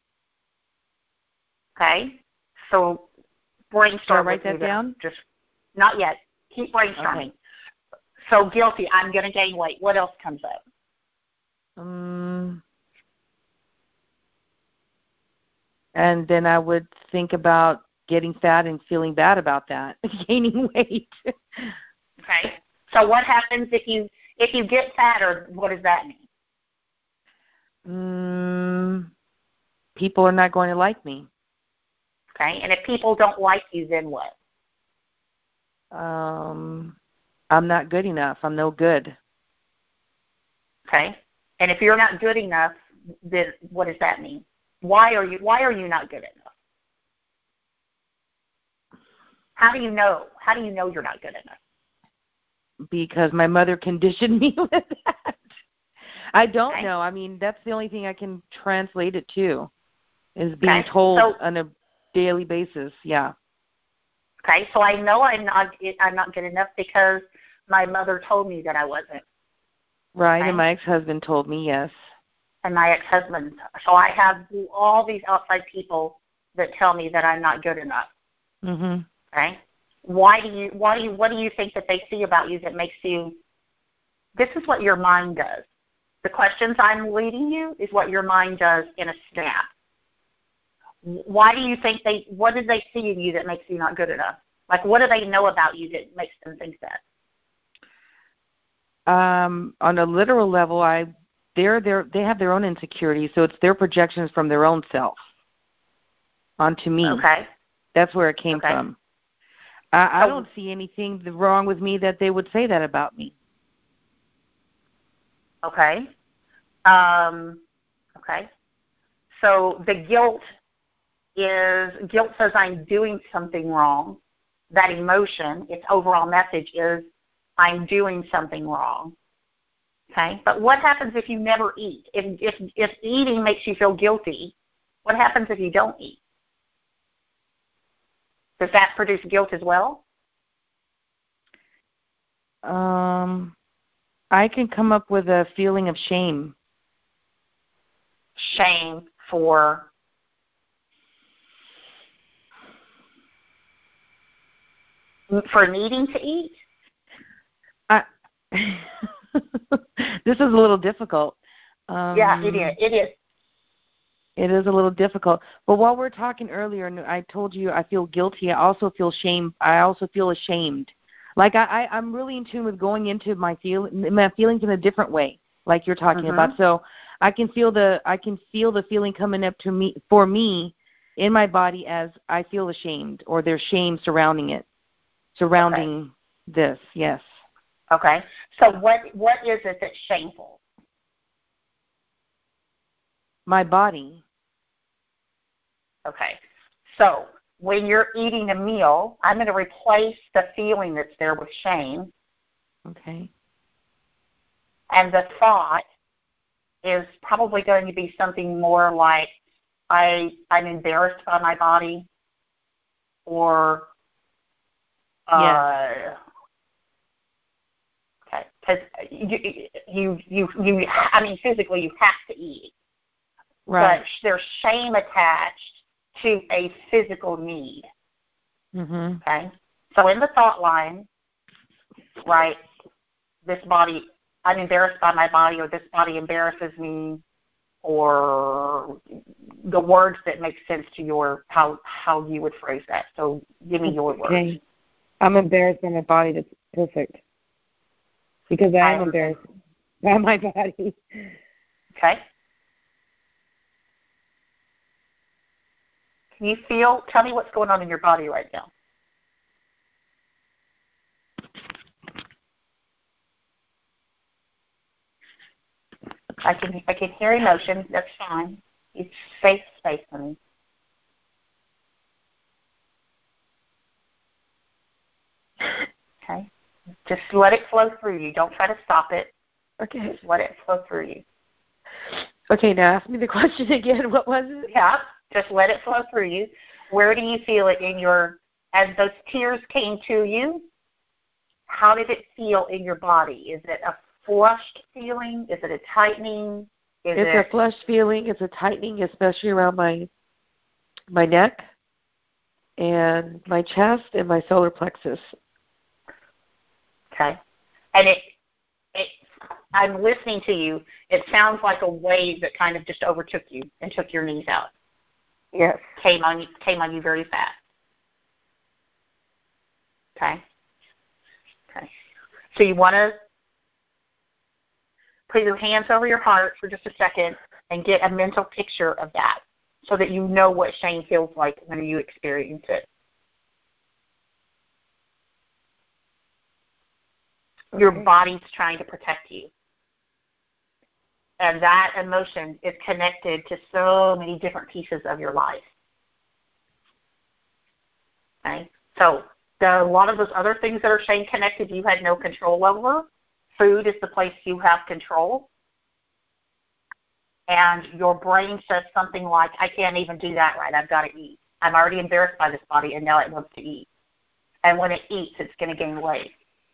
Okay. So brainstorm.
Should I write that down?
Just not yet. Keep brainstorming.
Okay.
So guilty, I'm going to gain weight. What else comes up?
And then I would think about getting fat and feeling bad about that, gaining weight.
Okay. So what happens if you get fatter? What does that mean?
People are not going to like me.
Okay. And if people don't like you, then what?
I'm not good enough. I'm no good.
Okay. And if you're not good enough, then what does that mean? Why are you not good enough? How do you know? How do you know you're not good enough?
Because my mother conditioned me with that. I don't know. I mean, that's the only thing I can translate it to, is being told on a daily basis. Yeah.
Okay, so I know I'm not good enough because my mother told me that I wasn't.
Right, okay? And my ex-husband told me, yes.
And my ex-husband. So I have all these outside people that tell me that I'm not good enough.
Mhm.
Okay? What do you think that they see about you that makes you? This is what your mind does. The questions I'm leading you is what your mind does in a snap. Why do you think what did they see in you that makes you not good enough? Like, what do they know about you that makes them think that?
On a literal level, they have their own insecurities, so it's their projections from their own self onto me.
Okay.
That's where it came from. I don't see anything wrong with me that they would say that about me.
Okay. Okay. So the guilt says I'm doing something wrong. That emotion, its overall message is I'm doing something wrong. Okay? But what happens if you never eat? If eating makes you feel guilty, what happens if you don't eat? Does that produce guilt as well?
I can come up with a feeling of shame.
Shame for? for needing to eat?
This is a little difficult.
Yeah, it is. It is.
It is a little difficult. But while we're talking earlier, and I told you I feel guilty, I also feel shame. I also feel ashamed. Like I'm really in tune with going into my feelings in a different way, like you're talking about. So I can feel the feeling coming up to me for me in my body as I feel ashamed, or there's shame surrounding this. Yes.
Okay. So what is it that's shameful?
My body.
Okay. So when you're eating a meal, I'm going to replace the feeling that's there with shame.
Okay.
And the thought is probably going to be something more like, I'm embarrassed by my body, or
yes.
Okay, because I mean, physically you have to eat,
right.
But there's shame attached to a physical need. Okay, so in the thought line, right, this body, I'm embarrassed by my body, or this body embarrasses me, or the words that make sense to how you would phrase that. So give me your words.
I'm embarrassed by my body. That's perfect. Because I am embarrassed by my body.
Okay. Can you tell me what's going on in your body right now? I can hear emotion. That's fine. It's safe space for me. Okay. Just let it flow through you. Don't try to stop it.
Okay.
Just let it flow through you.
Okay, now ask me the question again. What was it?
Yeah, just let it flow through you. Where do you feel it as those tears came to you, how did it feel in your body? Is it a flushed feeling? Is it a tightening?
It's a flushed feeling. It's a tightening, especially around my neck and my chest and my solar plexus.
Okay. And I'm listening to you. It sounds like a wave that kind of just overtook you and took your knees out.
Yes.
Came on you very fast. Okay. Okay. So you want to put your hands over your heart for just a second and get a mental picture of that so that you know what shame feels like when you experience it. Your body's trying to protect you. And that emotion is connected to so many different pieces of your life. Okay? So a lot of those other things that are shame connected you had no control over. Food is the place you have control. And your brain says something like, I can't even do that right. I've got to eat. I'm already embarrassed by this body, and now it wants to eat. And when it eats, it's going to gain weight.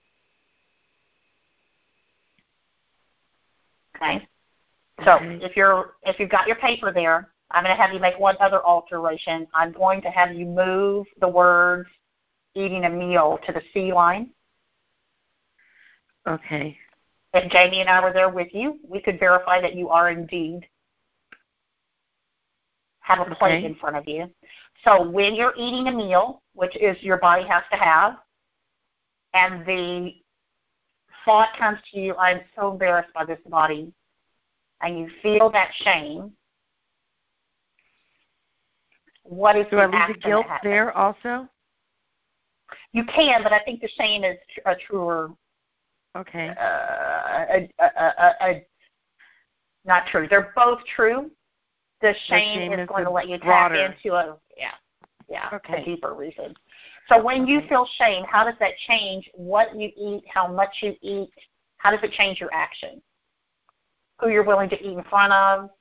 Okay? So if you've got your paper there, I'm going to have you make one other alteration. I'm going to have you move the words eating a meal to the C line.
Okay.
If Jamie and I were there with you, we could verify that you are indeed have a plate in front of you. So when you're eating a meal, which is your body has to have, and the thought comes to you, I'm so embarrassed by this body, and you feel that shame, what is
the action? Do I leave the guilt there also?
You can, but I think the shame is a truer.
Okay.
Not true. They're both true. The shame is going to let you tap into a deeper reason. So when you feel shame, how does that change what you eat, how much you eat? How does it change your action? Who you're willing to eat in front of?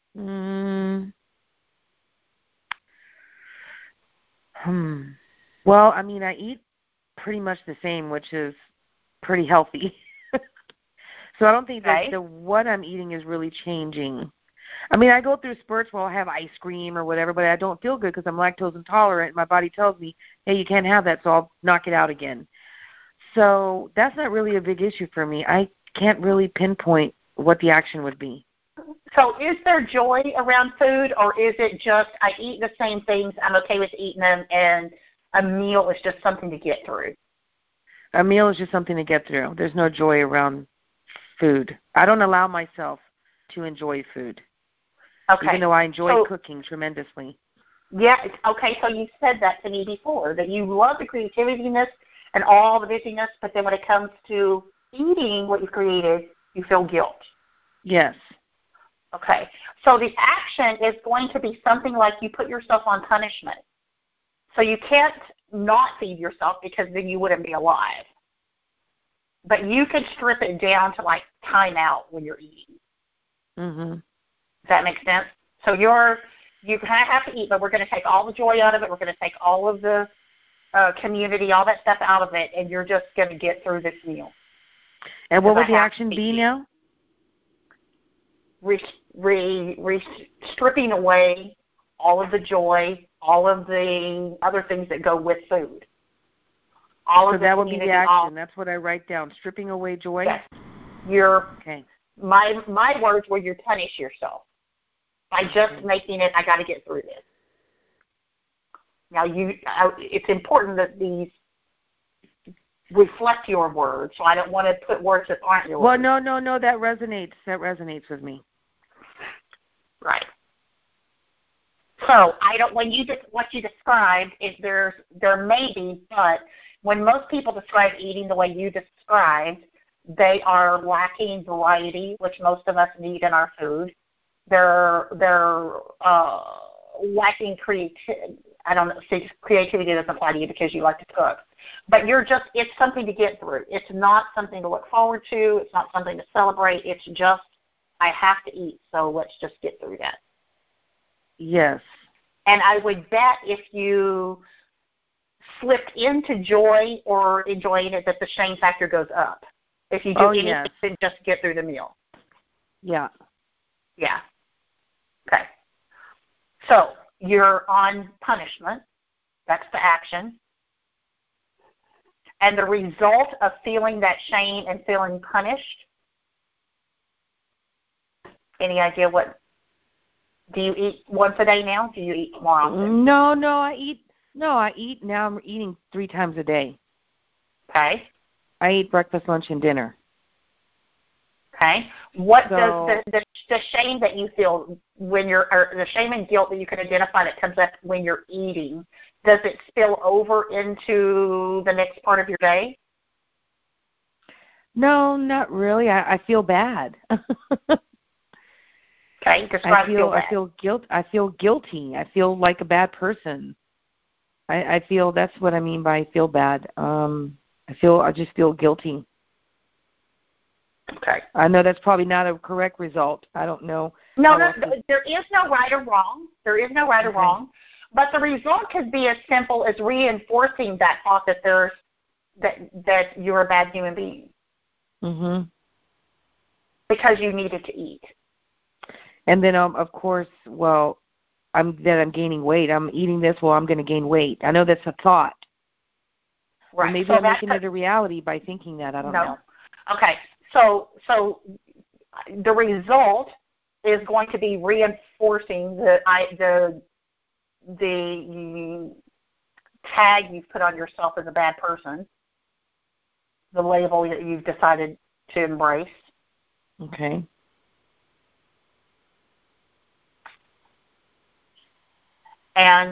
Well, I mean, I eat pretty much the same, which is pretty healthy. So I don't think that what I'm eating is really changing. I mean, I go through spurts where I'll have ice cream or whatever, but I don't feel good because I'm lactose intolerant. My body tells me, hey, you can't have that, so I'll knock it out again. So that's not really a big issue for me. I can't really pinpoint what the action would be.
So is there joy around food, or is it just I eat the same things, I'm okay with eating them, and a meal is just something to get through?
A meal is just something to get through. There's no joy around food. I don't allow myself to enjoy food.
Okay.
Even though I enjoy cooking tremendously.
Yeah. Okay. So you said that to me before, that you love the creativiness and all the busyness, but then when it comes to eating what you created, you feel guilt.
Yes.
Okay. So the action is going to be something like you put yourself on punishment. So you can't not feed yourself because then you wouldn't be alive. But you could strip it down to like time out when you're eating.
Mm-hmm.
Does that make sense? So you kind of have to eat, but we're going to take all the joy out of it. We're going to take all of the community, all that stuff out of it, and you're just going to get through this meal.
And what would the action be now?
Stripping away all of the joy, all of the other things that go with food.
So that would be the action. That's what I write down. Stripping away joy?
Yes.
Okay.
My words were you punish yourself by just making it, I got to get through this. Now, it's important that these reflect your words, so I don't want to put words that aren't your words.
Well, no, that resonates. That resonates with me.
Right. So what you described is there may be, but when most people describe eating the way you described, they are lacking variety, which most of us need in our food. They're lacking creativity. I don't know. See, creativity doesn't apply to you because you like to cook. But it's something to get through. It's not something to look forward to. It's not something to celebrate. It's just, I have to eat, so let's just get through that.
Yes.
And I would bet if you slipped into joy or enjoying it, that the shame factor goes up. If you do anything than just get through the meal.
Yeah.
Yeah. Okay. So you're on punishment. That's the action. And the result of feeling that shame and feeling punished, any idea what? Do you eat once a day now? Do you eat more often?
No, I eat. Now I'm eating 3 times a day.
Okay.
I eat breakfast, lunch, and dinner.
Okay. What does the shame that you feel when or the shame and guilt that you can identify that comes up when you're eating, does it spill over into the next part of your day?
No, not really. I feel bad.
Okay, describe feel bad.
I feel guilty. I feel like a bad person. I feel that's what I mean by feel bad. I just feel guilty.
Okay.
I know that's probably not a correct result. I don't know.
No, there is no right or wrong. There is no right or wrong. But the result could be as simple as reinforcing that thought that that you're a bad human being.
Mhm.
Because you needed to eat.
And then of course, I'm gaining weight. I'm eating this, I'm going to gain weight. I know that's a thought.
Right.
Or maybe I'm making it a reality by thinking that. I don't know.
Okay. So the result is going to be reinforcing the tag you've put on yourself as a bad person, the label that you've decided to embrace.
Okay.
And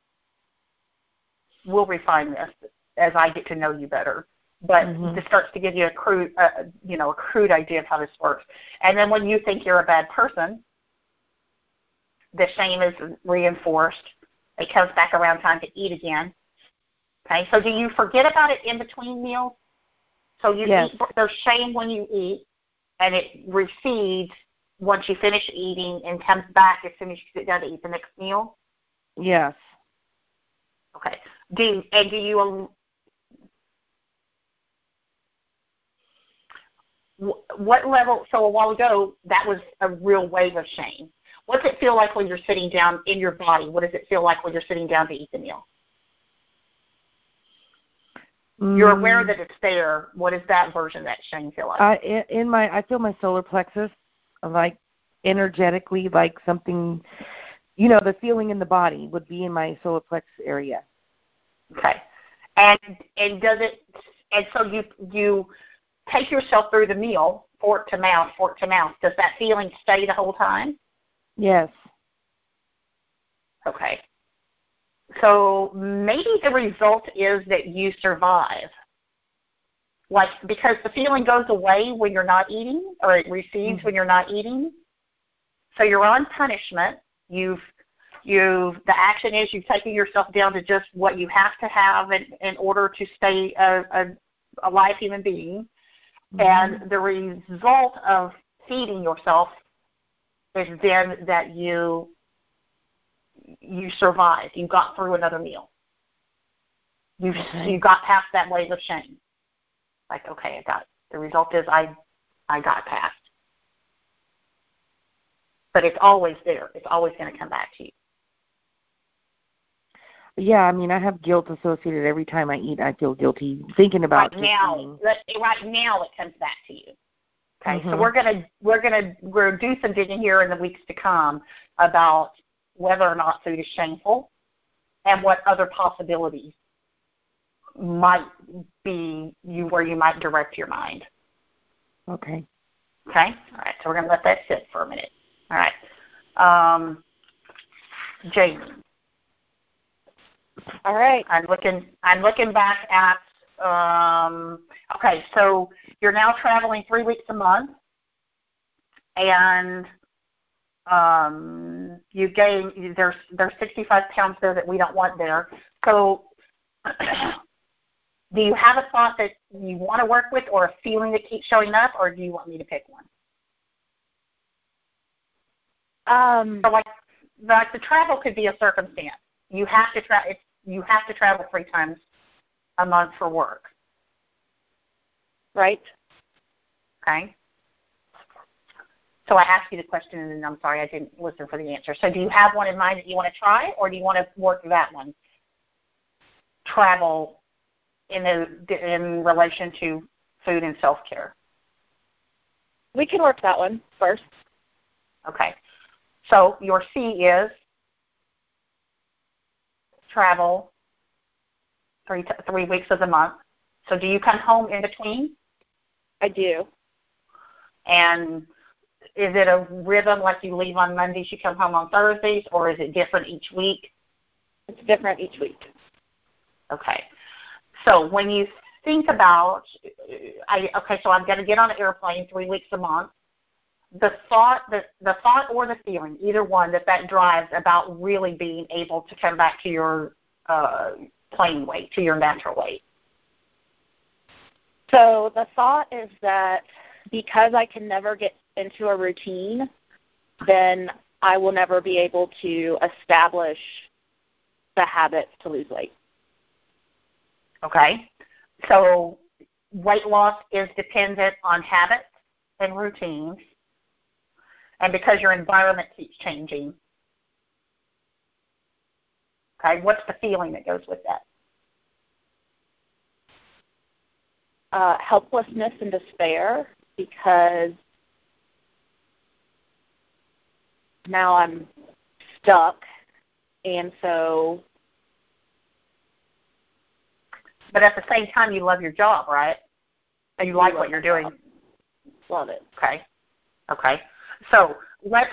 we'll refine this as I get to know you better. But this starts to give you a crude idea of how this works. And then when you think you're a bad person, the shame is reinforced. It comes back around time to eat again. Okay, so do you forget about it in between meals? So you eat, there's shame when you eat, and it recedes once you finish eating and comes back as soon as you sit down to eat the next meal?
Yes.
Okay. Do you what level? So a while ago, that was a real wave of shame. What's it feel like when you're sitting down in your body? What does it feel like when you're sitting down to eat the meal? You're aware that it's there. What does that version of that shame feel like?
I feel my solar plexus, like energetically, like something, the feeling in the body would be in my solar plexus area.
Okay. And does it? And so you take yourself through the meal, fork to mouth, fork to mouth. Does that feeling stay the whole time?
Yes.
Okay. So maybe the result is that you survive. Like, because the feeling goes away when you're not eating, or it recedes when you're not eating. So you're on punishment. The action is you've taken yourself down to just what you have to have in order to stay a live human being. And the result of feeding yourself is then that you survived. You got through another meal. You got past that wave of shame. Like, okay, I got it. The result is I got past. But it's always there. It's always going to come back to you.
Yeah, I mean, I have guilt associated every time I eat. I feel guilty thinking about
right now it comes back to you. Okay, so we're gonna do some digging here in the weeks to come about whether or not food is shameful and what other possibilities might be where you might direct your mind.
Okay.
Okay. All right. So we're gonna let that sit for a minute. All right. Jamie.
All right.
I'm looking back at. Okay, so you're now traveling 3 weeks a month, and you gain. There's 65 pounds there that we don't want there. So, do you have a thought that you want to work with, or a feeling that keeps showing up, or do you want me to pick one? So like the travel could be a circumstance. You have to travel 3 times a month for work.
Right.
Okay. So I asked you the question, and I'm sorry I didn't listen for the answer. So do you have one in mind that you want to try, or do you want to work that one? Travel in relation to food and self-care.
We can work that one first.
Okay. So your C is travel 3 weeks of the month. So do you come home in between?
I do.
And is it a rhythm like you leave on Mondays, you come home on Thursdays, or is it different each week?
It's different each week.
Okay. So when you think about, so I'm going to get on an airplane 3 weeks a month. The thought or the feeling, either one, that drives about really being able to come back to your plane weight, to your natural weight.
So the thought is that because I can never get into a routine, then I will never be able to establish the habits to lose weight.
Okay. So weight loss is dependent on habits and routines, and because your environment keeps changing. Okay, what's the feeling that goes with that?
Helplessness and despair, because now I'm stuck, and so...
But at the same time, you love your job, right? And you like what you're doing.
Love it.
Okay. Okay. So let's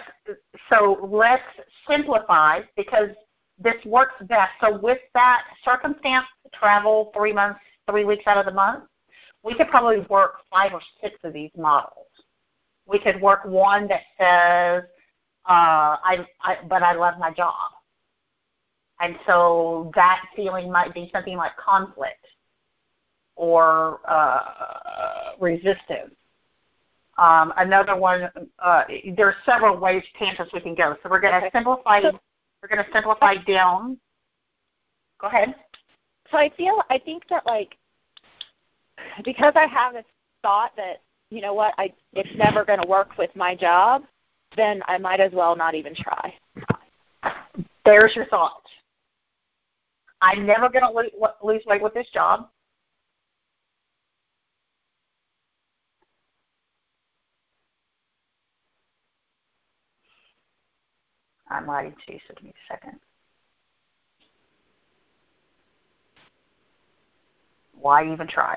simplify, because this works best. So with that circumstance, travel 3 weeks out of the month, we could probably work 5 or 6 of these models. We could work one that says, but I love my job. And so that feeling might be something like conflict or resistance. Another one, there are several ways, tangents we can go. So we're going to simplify. We're going to simplify down. Go ahead.
So I think that, like, because I have this thought that, you know what, it's never going to work with my job, then I might as well not even try.
There's your thought. I'm never going to lose weight with this job. I'm writing to you, so give me a second. Why even try?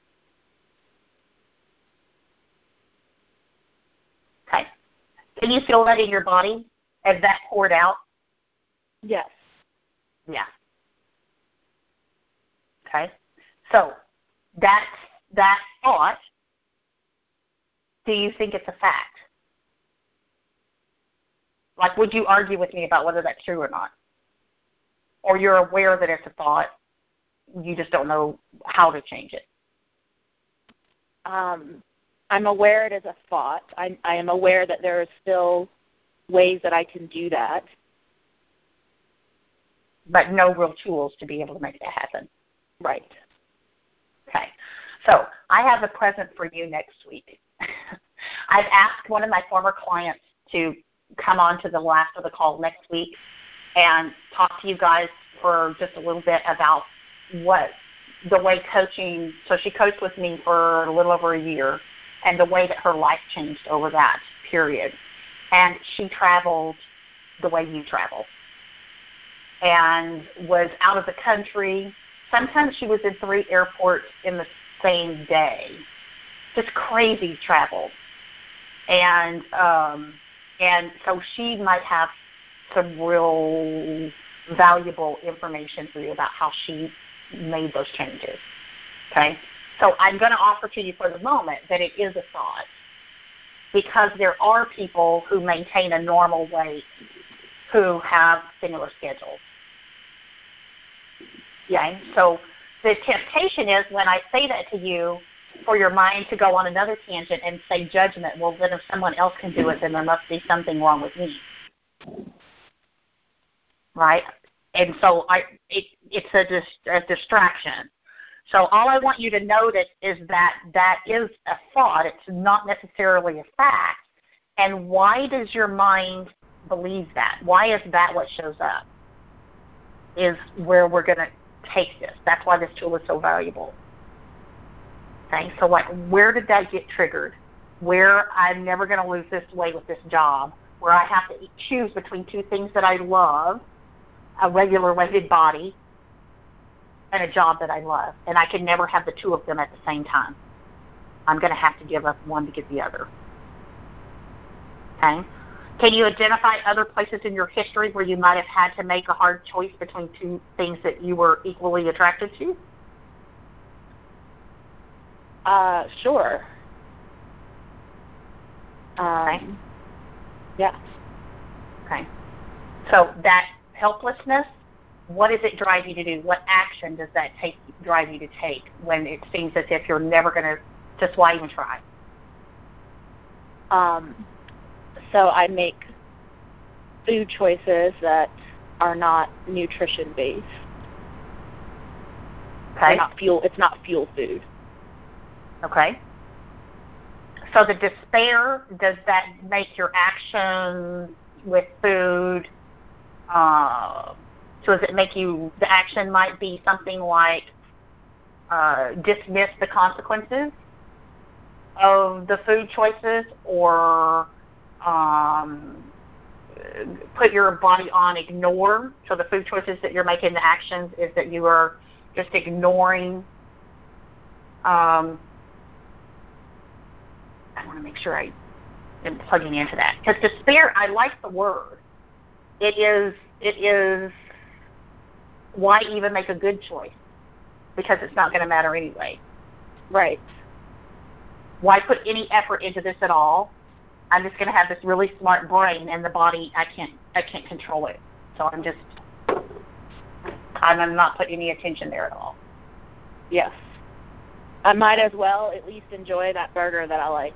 Okay. Can you feel that in your body as that poured out?
Yes.
Yeah. Okay. So that thought, do you think it's a fact? Like, would you argue with me about whether that's true or not? Or you're aware that it's a thought, you just don't know how to change it?
I'm aware it is a thought. I am aware that there are still ways that I can do that.
But no real tools to be able to make that happen.
Right.
Okay. So I have a present for you next week. I've asked one of my former clients to come on to the last of the call next week and talk to you guys for just a little bit about what the way coaching, so she coached with me for a little over a year, and the way that her life changed over that period. And she traveled the way you travel and was out of the country. Sometimes she was in 3 airports in the same day. Just crazy travel. And so she might have some real valuable information for you about how she made those changes. Okay? So I'm going to offer to you for the moment that it is a thought, because there are people who maintain a normal weight who have similar schedules. Okay? So the temptation is, when I say that to you, for your mind to go on another tangent and say judgment. Well, then if someone else can do it, then there must be something wrong with me. Right? And so it's a distraction. So all I want you to notice is that is a thought. It's not necessarily a fact. And why does your mind believe that? Why is that what shows up? Is where we're going to take this. That's why this tool is so valuable. Okay, so like, where did that get triggered? Where I'm never going to lose this weight with this job, where I have to choose between 2 things that I love, a regular weighted body, and a job that I love, and I can never have the 2 of them at the same time. I'm going to have to give up one to get the other. Okay? Can you identify other places in your history where you might have had to make a hard choice between 2 things that you were equally attracted to?
Sure.
Okay.
Yeah.
Okay. So that helplessness, what does it drive you to do? What action does that drive you to take when it seems as if you're never going to, just why even try?
So I make food choices that are not nutrition-based.
Okay.
It's not fuel food.
Okay. So the despair, does that make your action with food, so does it make you, the action might be something like dismiss the consequences of the food choices, or put your body on ignore. So the food choices that you're making, the actions, is that you are just ignoring. I want to make sure I am plugging into that. Because despair, I like the word. It is why even make a good choice? Because it's not going to matter anyway.
Right.
Why put any effort into this at all? I'm just going to have this really smart brain, and the body, I can't control it. So I'm not putting any attention there at all.
Yes. I might as well at least enjoy that burger that I like.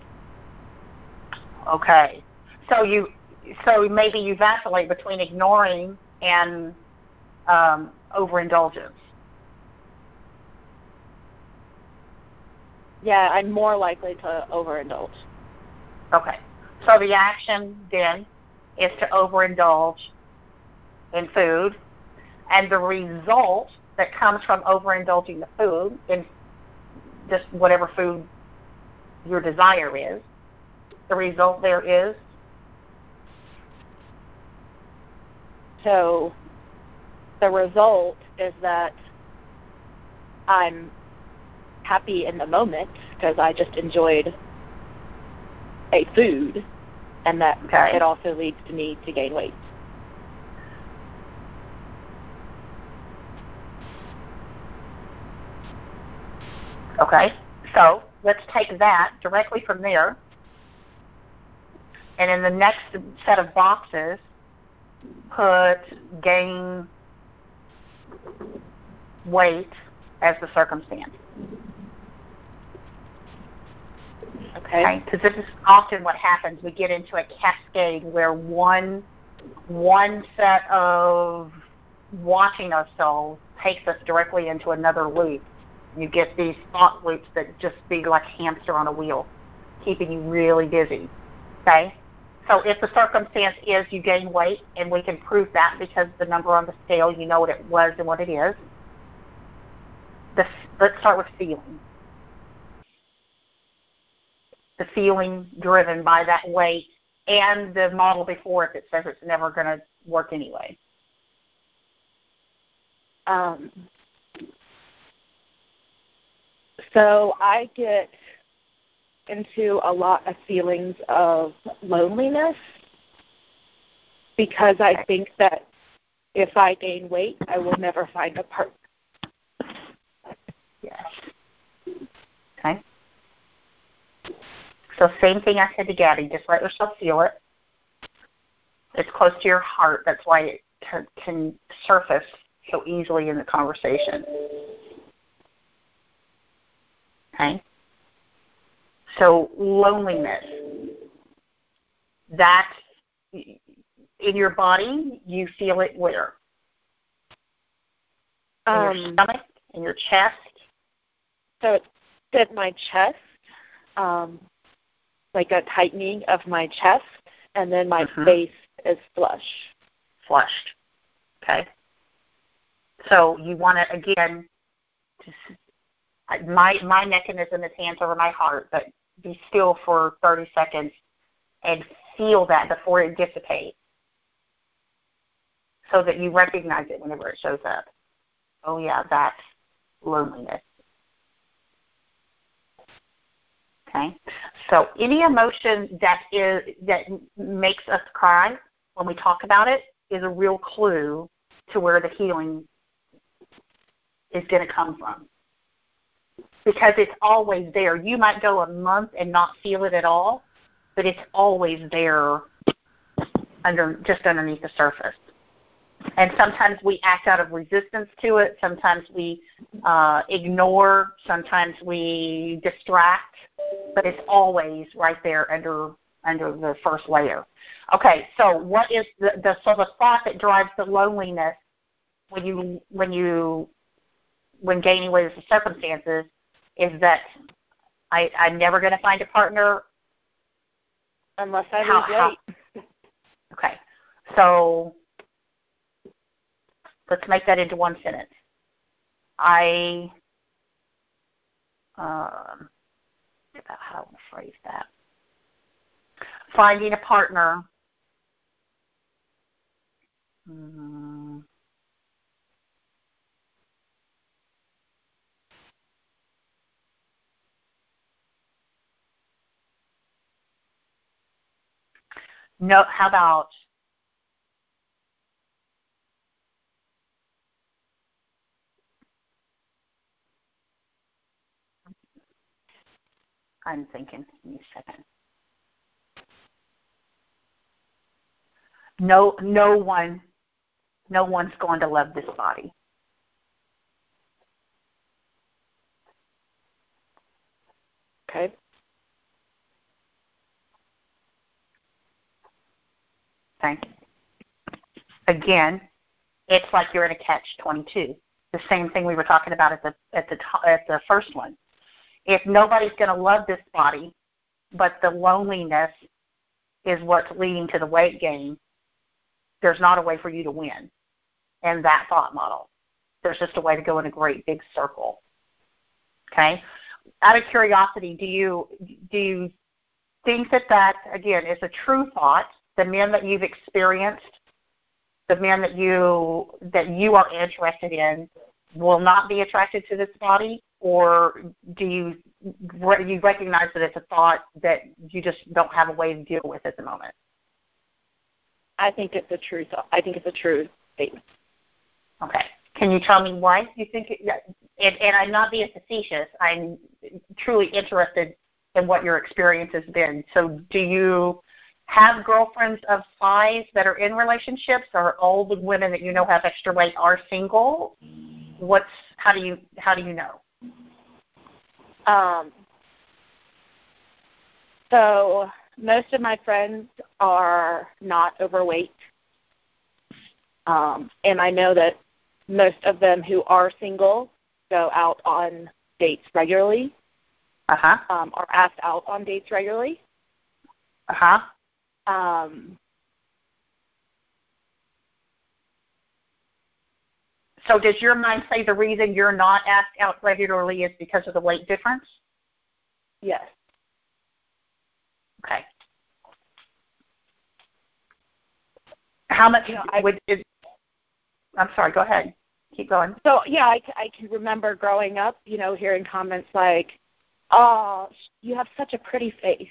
Okay. So maybe you vacillate between ignoring and overindulgence.
Yeah, I'm more likely to overindulge.
Okay. So the action then is to overindulge in food, and the result that comes from overindulging the food, in just whatever food your desire is, the result there is?
So the result is that I'm happy in the moment because I just enjoyed a food, and that it also leads to me to gain weight.
Okay, so let's take that directly from there, and in the next set of boxes, put gain weight as the circumstance. Okay, because this is often what happens. We get into a cascade where one set of watching ourselves takes us directly into another loop. You get these thought loops that just be like hamster on a wheel, keeping you really busy. Okay? So if the circumstance is you gain weight, and we can prove that because the number on the scale, you know what it was and what it is, let's start with feeling. The feeling driven by that weight and the model before it that says it's never going to work anyway.
So I get into a lot of feelings of loneliness because I think that if I gain weight, I will never find a partner.
Yes. Okay. So same thing I said to Gabby, just let yourself feel it. It's close to your heart. That's why it can surface so easily in the conversation. Okay? So loneliness, that in your body, you feel it where? In your stomach, in your chest?
So it's in my chest, like a tightening of my chest, and then my face is flushed.
Flushed. Okay. So you want to, again, my mechanism is hands over my heart, but be still for 30 seconds and feel that before it dissipates so that you recognize it whenever it shows up. Oh, yeah, that's loneliness. Okay? So any emotion that makes us cry when we talk about it is a real clue to where the healing is going to come from. Because it's always there. You might go a month and not feel it at all, but it's always there just underneath the surface. And sometimes we act out of resistance to it. Sometimes we ignore. Sometimes we distract. But it's always right there under the first layer. Okay, so what is the thought that drives the loneliness when gaining weight as the circumstances is that I'm never going to find a partner
unless I lose weight.
Okay, so let's make that into one sentence. How do I want to phrase that? Finding a partner. No, how about I'm thinking, give me a second. No one's going to love this body.
Okay.
Okay. Again, it's like you're in a catch-22. The same thing we were talking about at the first one. If nobody's going to love this body, but the loneliness is what's leading to the weight gain, there's not a way for you to win in that thought model. There's just a way to go in a great big circle. Okay? Out of curiosity, do you think that again, is a true thought? The men that you've experienced, the men that you are interested in, will not be attracted to this body, or do you recognize that it's a thought that you just don't have a way to deal with at the moment?
I think it's a true thought. I think it's a true statement.
Okay. Can you tell me why you think it? And I'm not being facetious. I'm truly interested in what your experience has been. So do you have girlfriends of size that are in relationships, or all the women that you know have extra weight are single? How do you know?
So most of my friends are not overweight, and I know that most of them who are single go out on dates regularly, are asked out on dates regularly.
So does your mind say the reason you're not asked out regularly is because of the weight difference?
Yes.
Okay. How much I'm sorry, go ahead. Keep going.
So, yeah, I can remember growing up, hearing comments like, "Oh, you have such a pretty face."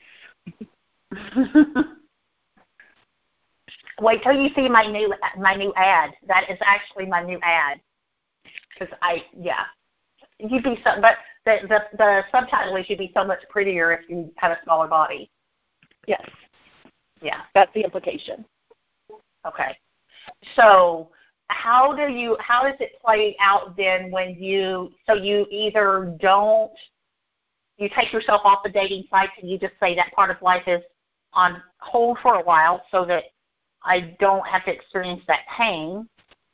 Wait till you see my new ad. That is actually my new ad. Because you'd be so. But the subtitle is you'd be so much prettier if you had a smaller body.
Yes.
Yeah.
That's the implication.
Okay. So how does it play out then when you either you take yourself off the dating sites and you just say that part of life is on hold for a while so that I don't have to experience that pain,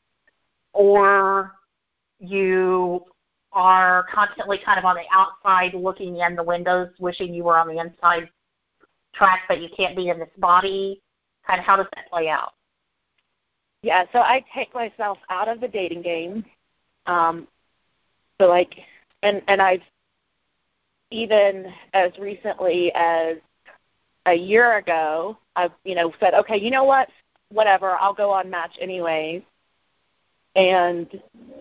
or you are constantly kind of on the outside looking in the windows, wishing you were on the inside track, but you can't be in this body. Kind of how does that play out?
Yeah, so I take myself out of the dating game. And I've even as recently as a year ago, I've said, okay, you know what, whatever, I'll go on Match anyways, and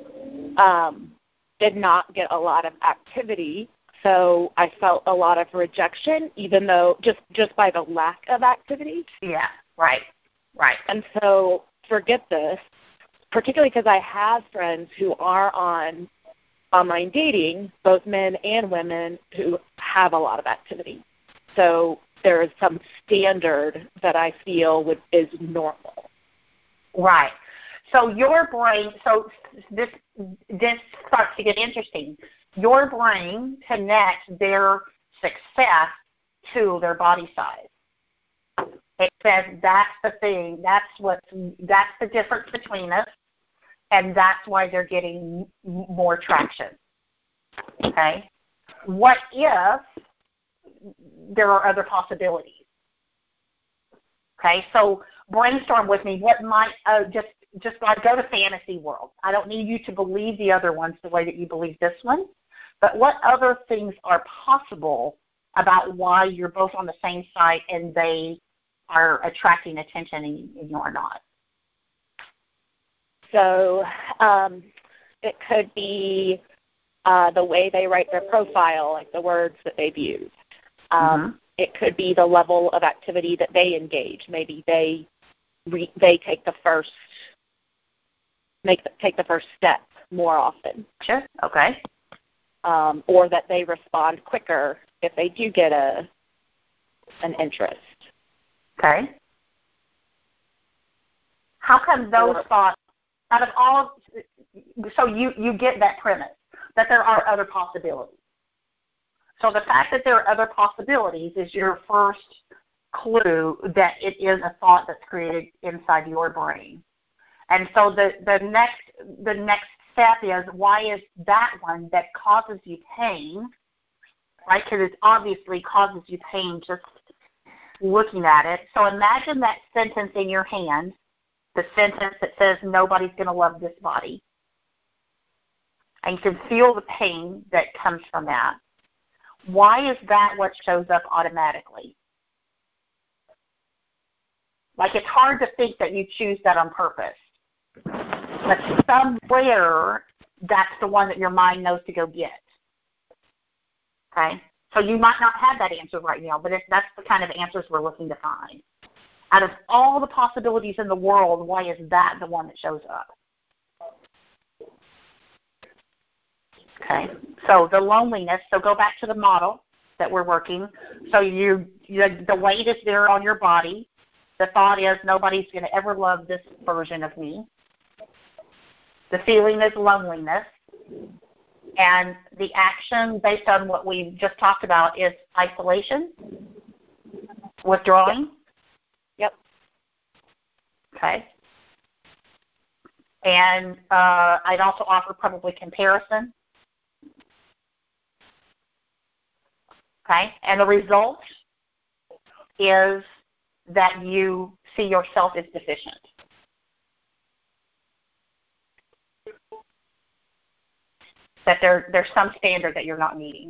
did not get a lot of activity. So I felt a lot of rejection, even though just by the lack of activity.
Yeah, right.
And so forget this, particularly because I have friends who are on online dating, both men and women, who have a lot of activity. So there is some standard that I feel is normal.
Right. So your brain, so this starts to get interesting. Your brain connects their success to their body size. It says that's the thing, that's the difference between us, and that's why they're getting more traction. Okay? What if there are other possibilities? Okay, so brainstorm with me. What might just like go to fantasy world. I don't need you to believe the other ones the way that you believe this one, but what other things are possible about why you're both on the same site and they are attracting attention and you're not?
So it could be the way they write their profile, like the words that they've used. It could be the level of activity that they engage. Maybe they take the first step more often.
Sure. Okay.
Or that they respond quicker if they do get an interest.
Okay. How come those thoughts, out of all, so you get that premise, that there are other possibilities. So the fact that there are other possibilities is your first clue that it is a thought that's created inside your brain. And so the next step is, why is that one that causes you pain, right? Because it obviously causes you pain just looking at it. So imagine that sentence in your hand, the sentence that says nobody's going to love this body. And you can feel the pain that comes from that. Why is that what shows up automatically? Like, it's hard to think that you choose that on purpose. But somewhere, that's the one that your mind knows to go get. Okay? So you might not have that answer right now, but that's the kind of answers we're looking to find. Out of all the possibilities in the world, why is that the one that shows up? Okay, so the loneliness, so go back to the model that we're working. So the weight is there on your body. The thought is nobody's going to ever love this version of me. The feeling is loneliness. And the action, based on what we just talked about, is isolation, withdrawing.
Yep.
Okay. And I'd also offer probably comparison. Okay. And the result is that you see yourself as deficient. That there's some standard that you're not meeting.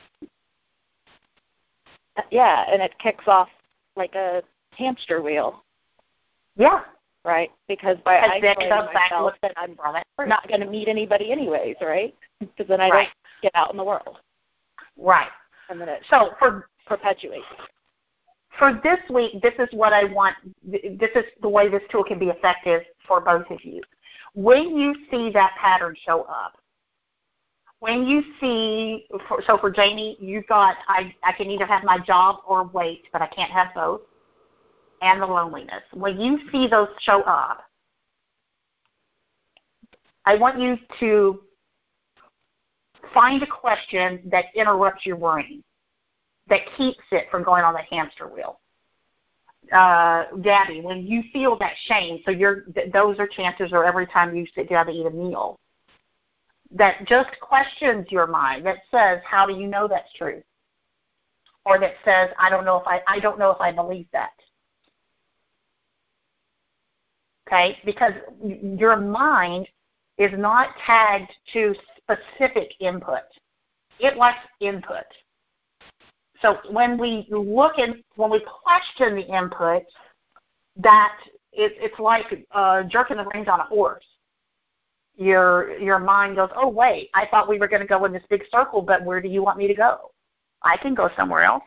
Yeah, and it kicks off like a hamster wheel.
Yeah.
Right? Because by isolating myself, then I'm not going to meet anybody anyways, right? Because then I don't get out in the world.
Right.
And then it perpetuates.
For this week, this is what I want. This is the way this tool can be effective for both of you. When you see that pattern show up, when you see, so for Jamie, you've got, I can either have my job or weight, but I can't have both, and the loneliness. When you see those show up, I want you to find a question that interrupts your brain, that keeps it from going on the hamster wheel. Gabby, when you feel that shame, so those are chances, or every time you sit down to eat a meal, that just questions your mind, that says, how do you know that's true? Or that says, I don't know if I believe that. Okay? Because your mind is not tagged to specific input. It likes input. So when we question the input, that it's like jerking the reins on a horse. Your mind goes, oh, wait, I thought we were going to go in this big circle, but where do you want me to go? I can go somewhere else.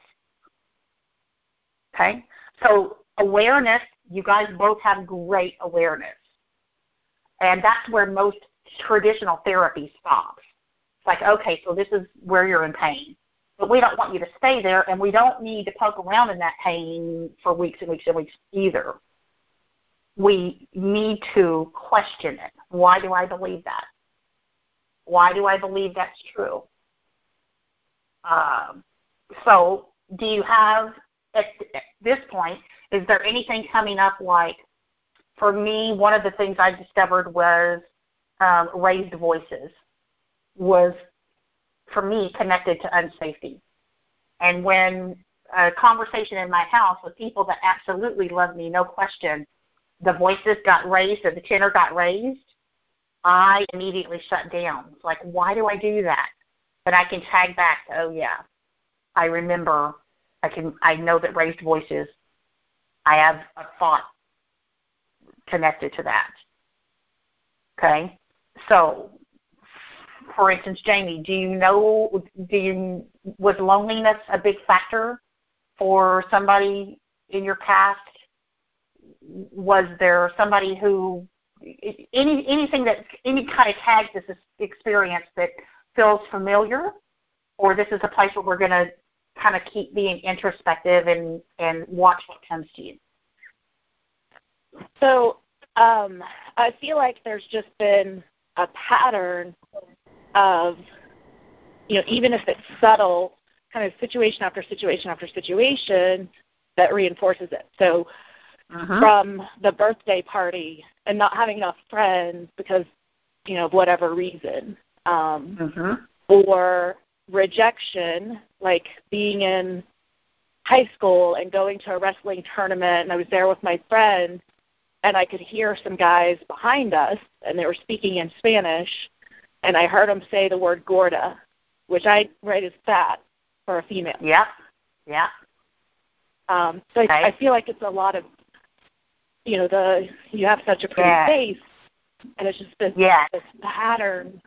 Okay? So awareness, you guys both have great awareness. And that's where most traditional therapy stops. It's like, okay, so this is where you're in pain. But we don't want you to stay there, and we don't need to poke around in that pain for weeks and weeks and weeks either. We need to question it. Why do I believe that? Why do I believe that's true? So do you have, at this point, is there anything coming up like, for me, one of the things I discovered was raised voices was, for me, connected to unsafety. And when a conversation in my house with people that absolutely love me, no question, the voices got raised or the tenor got raised, I immediately shut down. It's like, why do I do that? But I can tag back, oh, yeah, I remember, I know that raised voices, I have a thought connected to that. Okay? So, for instance, Jamie, was loneliness a big factor for somebody in your past? Was there somebody who, any kind of tag this experience that feels familiar, or this is a place where we're going to kind of keep being introspective and watch what comes to you?
So I feel like there's just been a pattern of, even if it's subtle, kind of situation after situation after situation that reinforces it. So from the birthday party and not having enough friends because, of whatever reason, or rejection, like being in high school and going to a wrestling tournament, and I was there with my friend, and I could hear some guys behind us, and they were speaking in Spanish, and I heard them say the word gorda, which I write as fat for a female.
Yep. Yeah.
So I feel like it's a lot of, you have such a pretty face, and it's just this pattern.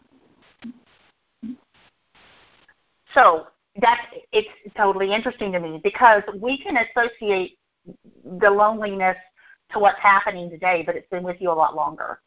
So it's totally interesting to me because we can associate the loneliness to what's happening today, but it's been with you a lot longer.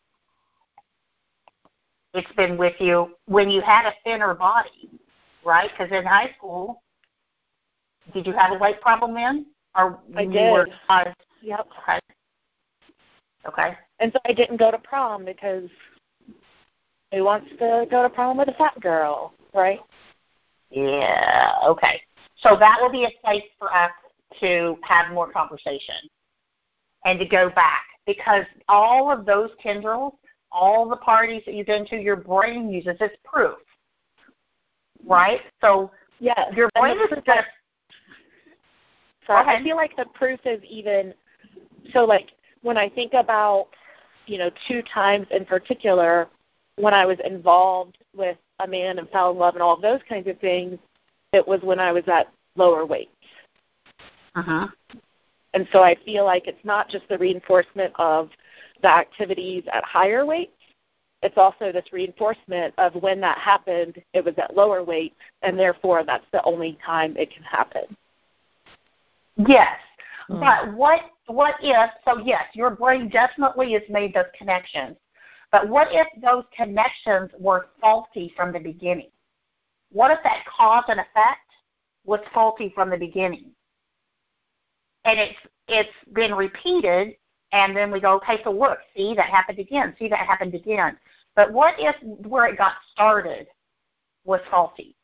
It's been with you when you had a thinner body, right? Because in high school, did you have a weight problem then? Or
I did. Yep.
Okay.
And so I didn't go to prom because who wants to go to prom with a fat girl, right?
Yeah, okay. So that will be a place for us to have more conversation and to go back, because all of those tendrils, all the parties that you've been to, your brain uses as proof, right? So your brain is just...
Sorry, I feel like the proof is even, so like when I think about, 2 times in particular when I was involved with a man and fell in love and all of those kinds of things, it was when I was at lower weight.
Uh-huh.
And so I feel like it's not just the reinforcement of the activities at higher weights, it's also this reinforcement of when that happened, it was at lower weight, and therefore that's the only time it can happen.
Yes, but what if, so yes, your brain definitely has made those connections, but what if those connections were faulty from the beginning? What if that cause and effect was faulty from the beginning? And it's been repeated, and then we go, okay, so look, see, that happened again, see, that happened again. But what if where it got started was faulty?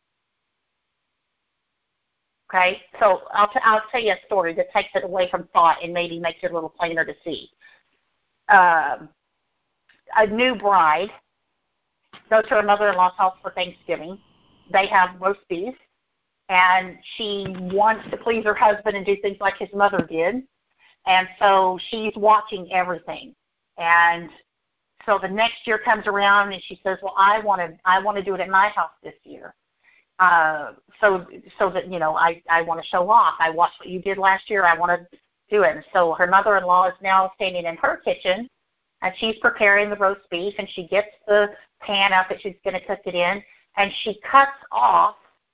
Okay, so I'll tell you a story that takes it away from thought and maybe makes it a little plainer to see. A new bride goes to her mother-in-law's house for Thanksgiving. They have roast beef, and she wants to please her husband and do things like his mother did, and so she's watching everything. And so the next year comes around, and she says, "Well, I want to do it at my house this year." So that, I want to show off. I watched what you did last year. I want to do it. And so her mother-in-law is now standing in her kitchen, and she's preparing the roast beef, and she gets the pan out that she's going to cook it in, and she cuts off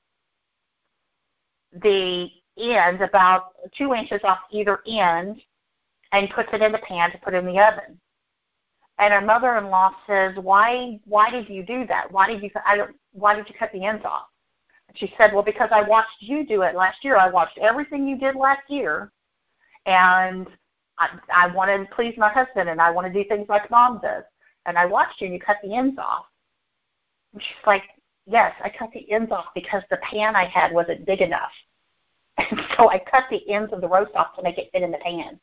the end about 2 inches off either end and puts it in the pan to put in the oven. And her mother-in-law says, "Why did you do that? Why did you cut the ends off?" She said, "Well, because I watched you do it last year. I watched everything you did last year, and I want to please my husband, and I want to do things like Mom does. And I watched you, and you cut the ends off." And she's like, "Yes, I cut the ends off because the pan I had wasn't big enough. And so I cut the ends of the roast off to make it fit in the pan."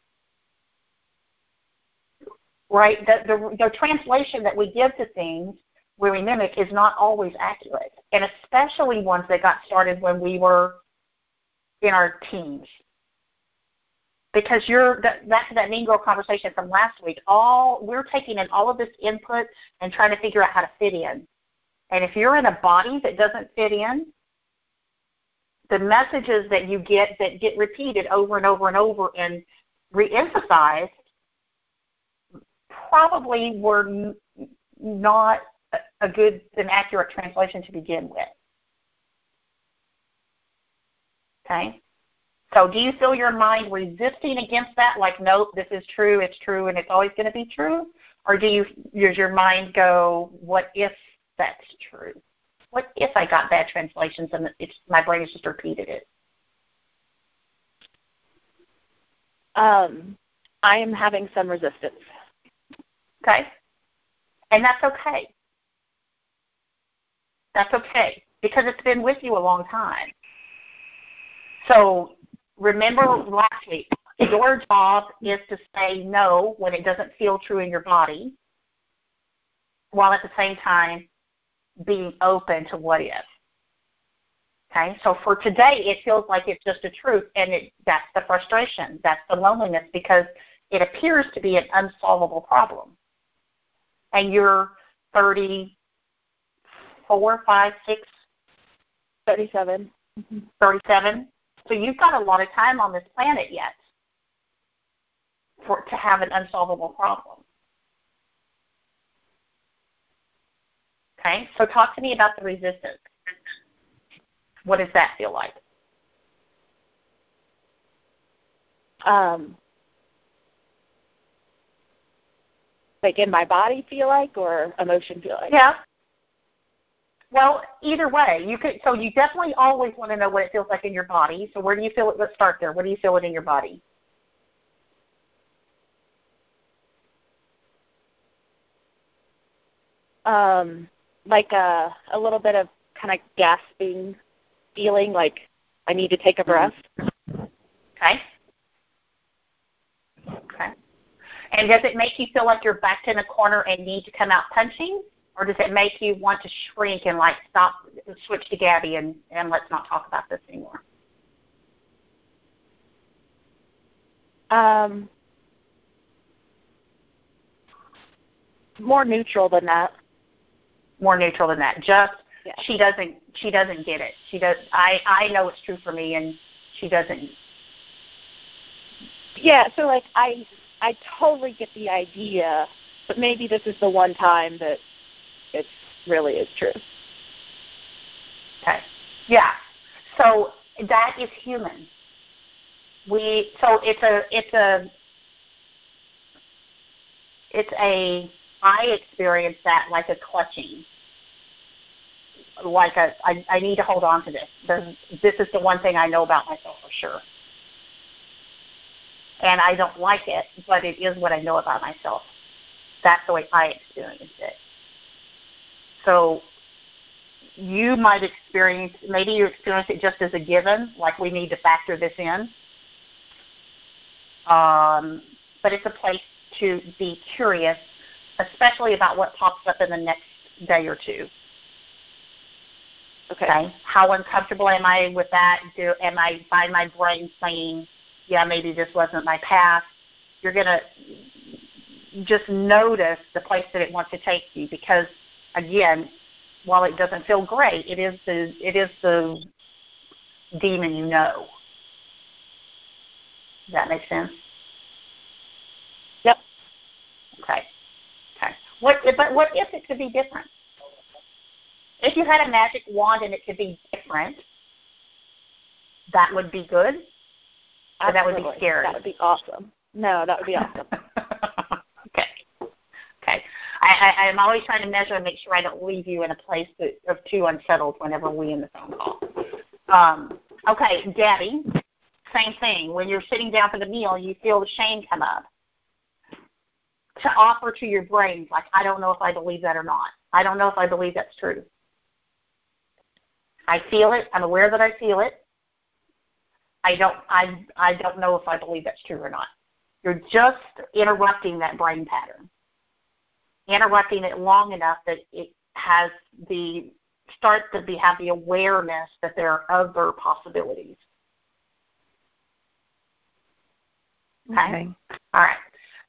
Right? The translation that we give to things where we mimic is not always accurate, and especially ones that got started when we were in our teens. Because back to that mean girl conversation from last week, we're taking in all of this input and trying to figure out how to fit in. And if you're in a body that doesn't fit in, the messages that you get that get repeated over and over and over and re-emphasized probably were not a good and accurate translation to begin with. Okay? So do you feel your mind resisting against that, like, nope, this is true, and it's always going to be true? Or does your mind go, what if that's true? What if I got bad translations and my brain has just repeated it?
I am having some resistance.
Okay? And that's okay. That's okay, because it's been with you a long time. So remember last week, your job is to say no when it doesn't feel true in your body, while at the same time being open to what if. Okay, so for today, it feels like it's just a truth, and that's the frustration, that's the loneliness, because it appears to be an unsolvable problem. And you're 34, 5, 6?
37.
37? So you've got a lot of time on this planet yet to have an unsolvable problem. Okay, so talk to me about the resistance. What does that feel like?
Like in my body feel like, or emotion feel like?
Yeah. Well, either way, so you definitely always want to know what it feels like in your body. So where do you feel it? Let's start there. Where do you feel it in your body?
Like a little bit of kind of gasping feeling, like I need to take a breath.
Okay. Okay. And does it make you feel like you're backed in a corner and need to come out punching? Or does it make you want to shrink and like stop, switch to Gabby and let's not talk about this anymore?
More neutral than that.
More neutral than that. Just
yeah.
She doesn't get it. She does. I know it's true for me, and she doesn't.
Yeah. So like I totally get the idea, but maybe this is the one time that it really is true.
Okay. Yeah. So that is human. I experience that like a clutching. Like I need to hold on to this. This is the one thing I know about myself for sure. And I don't like it, but it is what I know about myself. That's the way I experience it. So you might maybe you experience it just as a given, like we need to factor this in. But it's a place to be curious, especially about what pops up in the next day or two. Okay. How uncomfortable am I with that? Am I find my brain saying, yeah, maybe this wasn't my path? You're going to just notice the place that it wants to take you because, again, while it doesn't feel great, it is the demon you know. Does that make sense?
Yep.
Okay. But what if it could be different? If you had a magic wand and it could be different, that would be good? Or that would be scary?
That would be awesome. No, that would be awesome.
Okay. I'm always trying to measure and make sure I don't leave you in a place of too unsettled whenever we end the phone call. Okay, Gabby, same thing. When you're sitting down for the meal, you feel the shame come up. To offer to your brain, like, I don't know if I believe that or not. I don't know if I believe that's true. I feel it. I'm aware that I feel it. I don't know if I believe that's true or not. You're just interrupting that brain pattern. Interrupting it long enough that it has have the awareness that there are other possibilities. Okay. All right.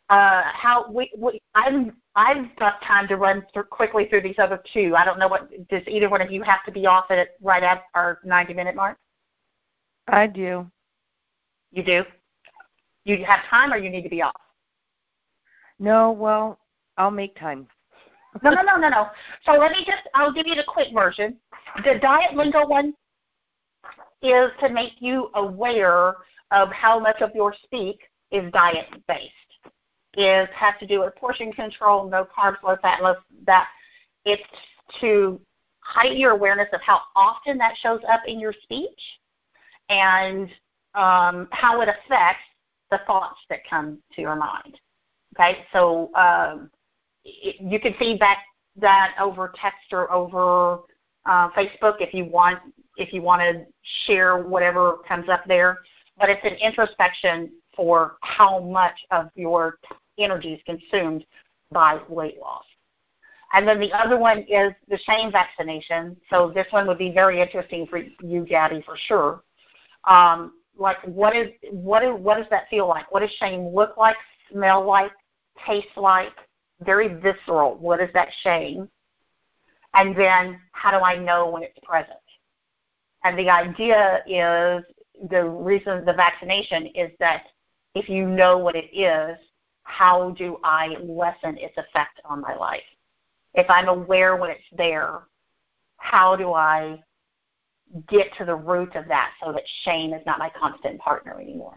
I've got time to run quickly through these other two. I don't know does either one of you have to be off right at our 90-minute mark?
I do.
You do? You have time or you need to be off?
No, well, I'll make time.
No. So I'll give you the quick version. The diet lingo one is to make you aware of how much of your speak is diet-based. Has to do with portion control, no carbs, low fat, low that. It's to heighten your awareness of how often that shows up in your speech and how it affects the thoughts that come to your mind. Okay, so you can feedback that over text or over Facebook if you want to share whatever comes up there. But it's an introspection for how much of your energy is consumed by weight loss. And then the other one is the shame vaccination. So this one would be very interesting for you, Gabby, for sure. Like, what does that feel like? What does shame look like, smell like, taste like? Very visceral. What is that shame? And then how do I know when it's present? And the idea is, the reason the vaccination is that if you know what it is, how do I lessen its effect on my life? If I'm aware when it's there, how do I get to the root of that so that shame is not my constant partner anymore?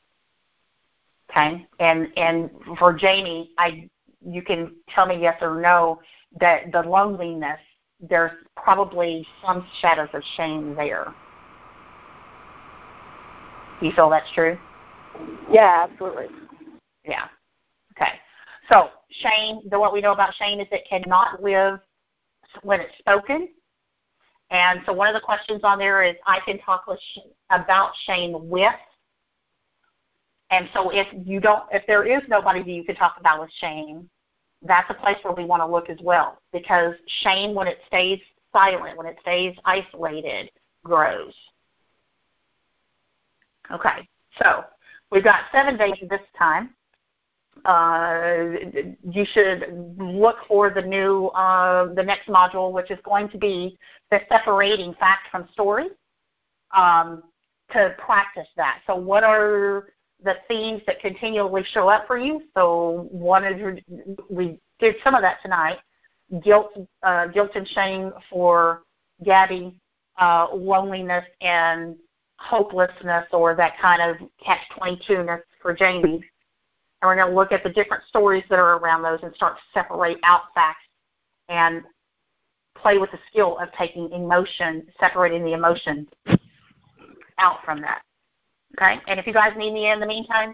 Okay? And for Jamie, you can tell me yes or no that the loneliness, there's probably some shadows of shame there. Do you feel that's true?
Yeah, absolutely.
Yeah. Okay. So shame, what we know about shame is it cannot live when it's spoken. And so one of the questions on there is, I can talk about shame with. And so if there is nobody that you can talk about with shame, that's a place where we want to look as well. Because shame, when it stays silent, when it stays isolated, grows. Okay. So we've got 7 days this time. You should look for the next module, which is going to be the separating fact from story, to practice that. So what are the themes that continually show up for you? So one is, we did some of that tonight, guilt and shame for Gabby, loneliness and hopelessness, or that kind of catch-22-ness for Jamie. And we're going to look at the different stories that are around those and start to separate out facts and play with the skill of taking emotion, separating the emotion out from that. Okay? And if you guys need me in the meantime,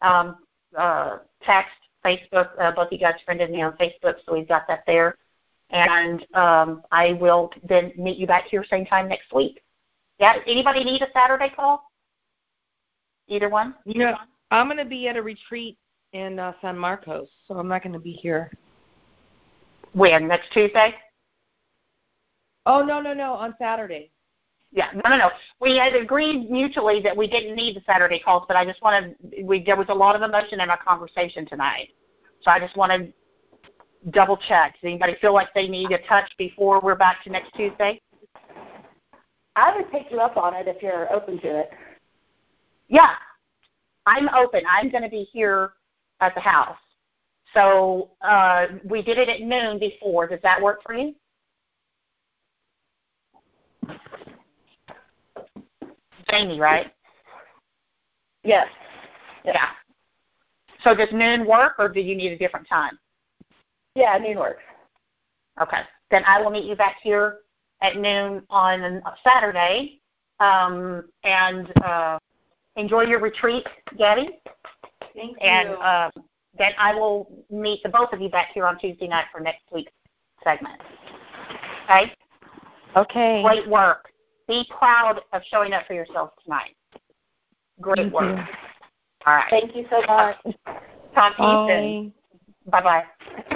text, Facebook, both of you guys friended me on Facebook, so we've got that there. And I will then meet you back here same time next week. Yeah. Anybody need a Saturday call? Either one?
Yeah. I'm going to be at a retreat in San Marcos, so I'm not going to be here.
When? Next Tuesday?
Oh, no, on Saturday.
Yeah, no. We had agreed mutually that we didn't need the Saturday calls, but I just wanted, there was a lot of emotion in our conversation tonight. So I just want to double check. Does anybody feel like they need a touch before we're back to next Tuesday?
I would take you up on it if you're open to it.
Yeah, I'm open. I'm going to be here at the house. So we did it at noon before. Does that work for you? Jamie, right?
Yes.
Yeah. So does noon work, or do you need a different time?
Yeah, noon works.
Okay. Then I will meet you back here at noon on Saturday. And enjoy your retreat, Gabby.
Thank you.
And then I will meet the both of you back here on Tuesday night for next week's segment. Okay?
Okay.
Great work. Be proud of showing up for yourself tonight. Great work. All right.
Thank you so much.
Talk to you soon. Bye-bye.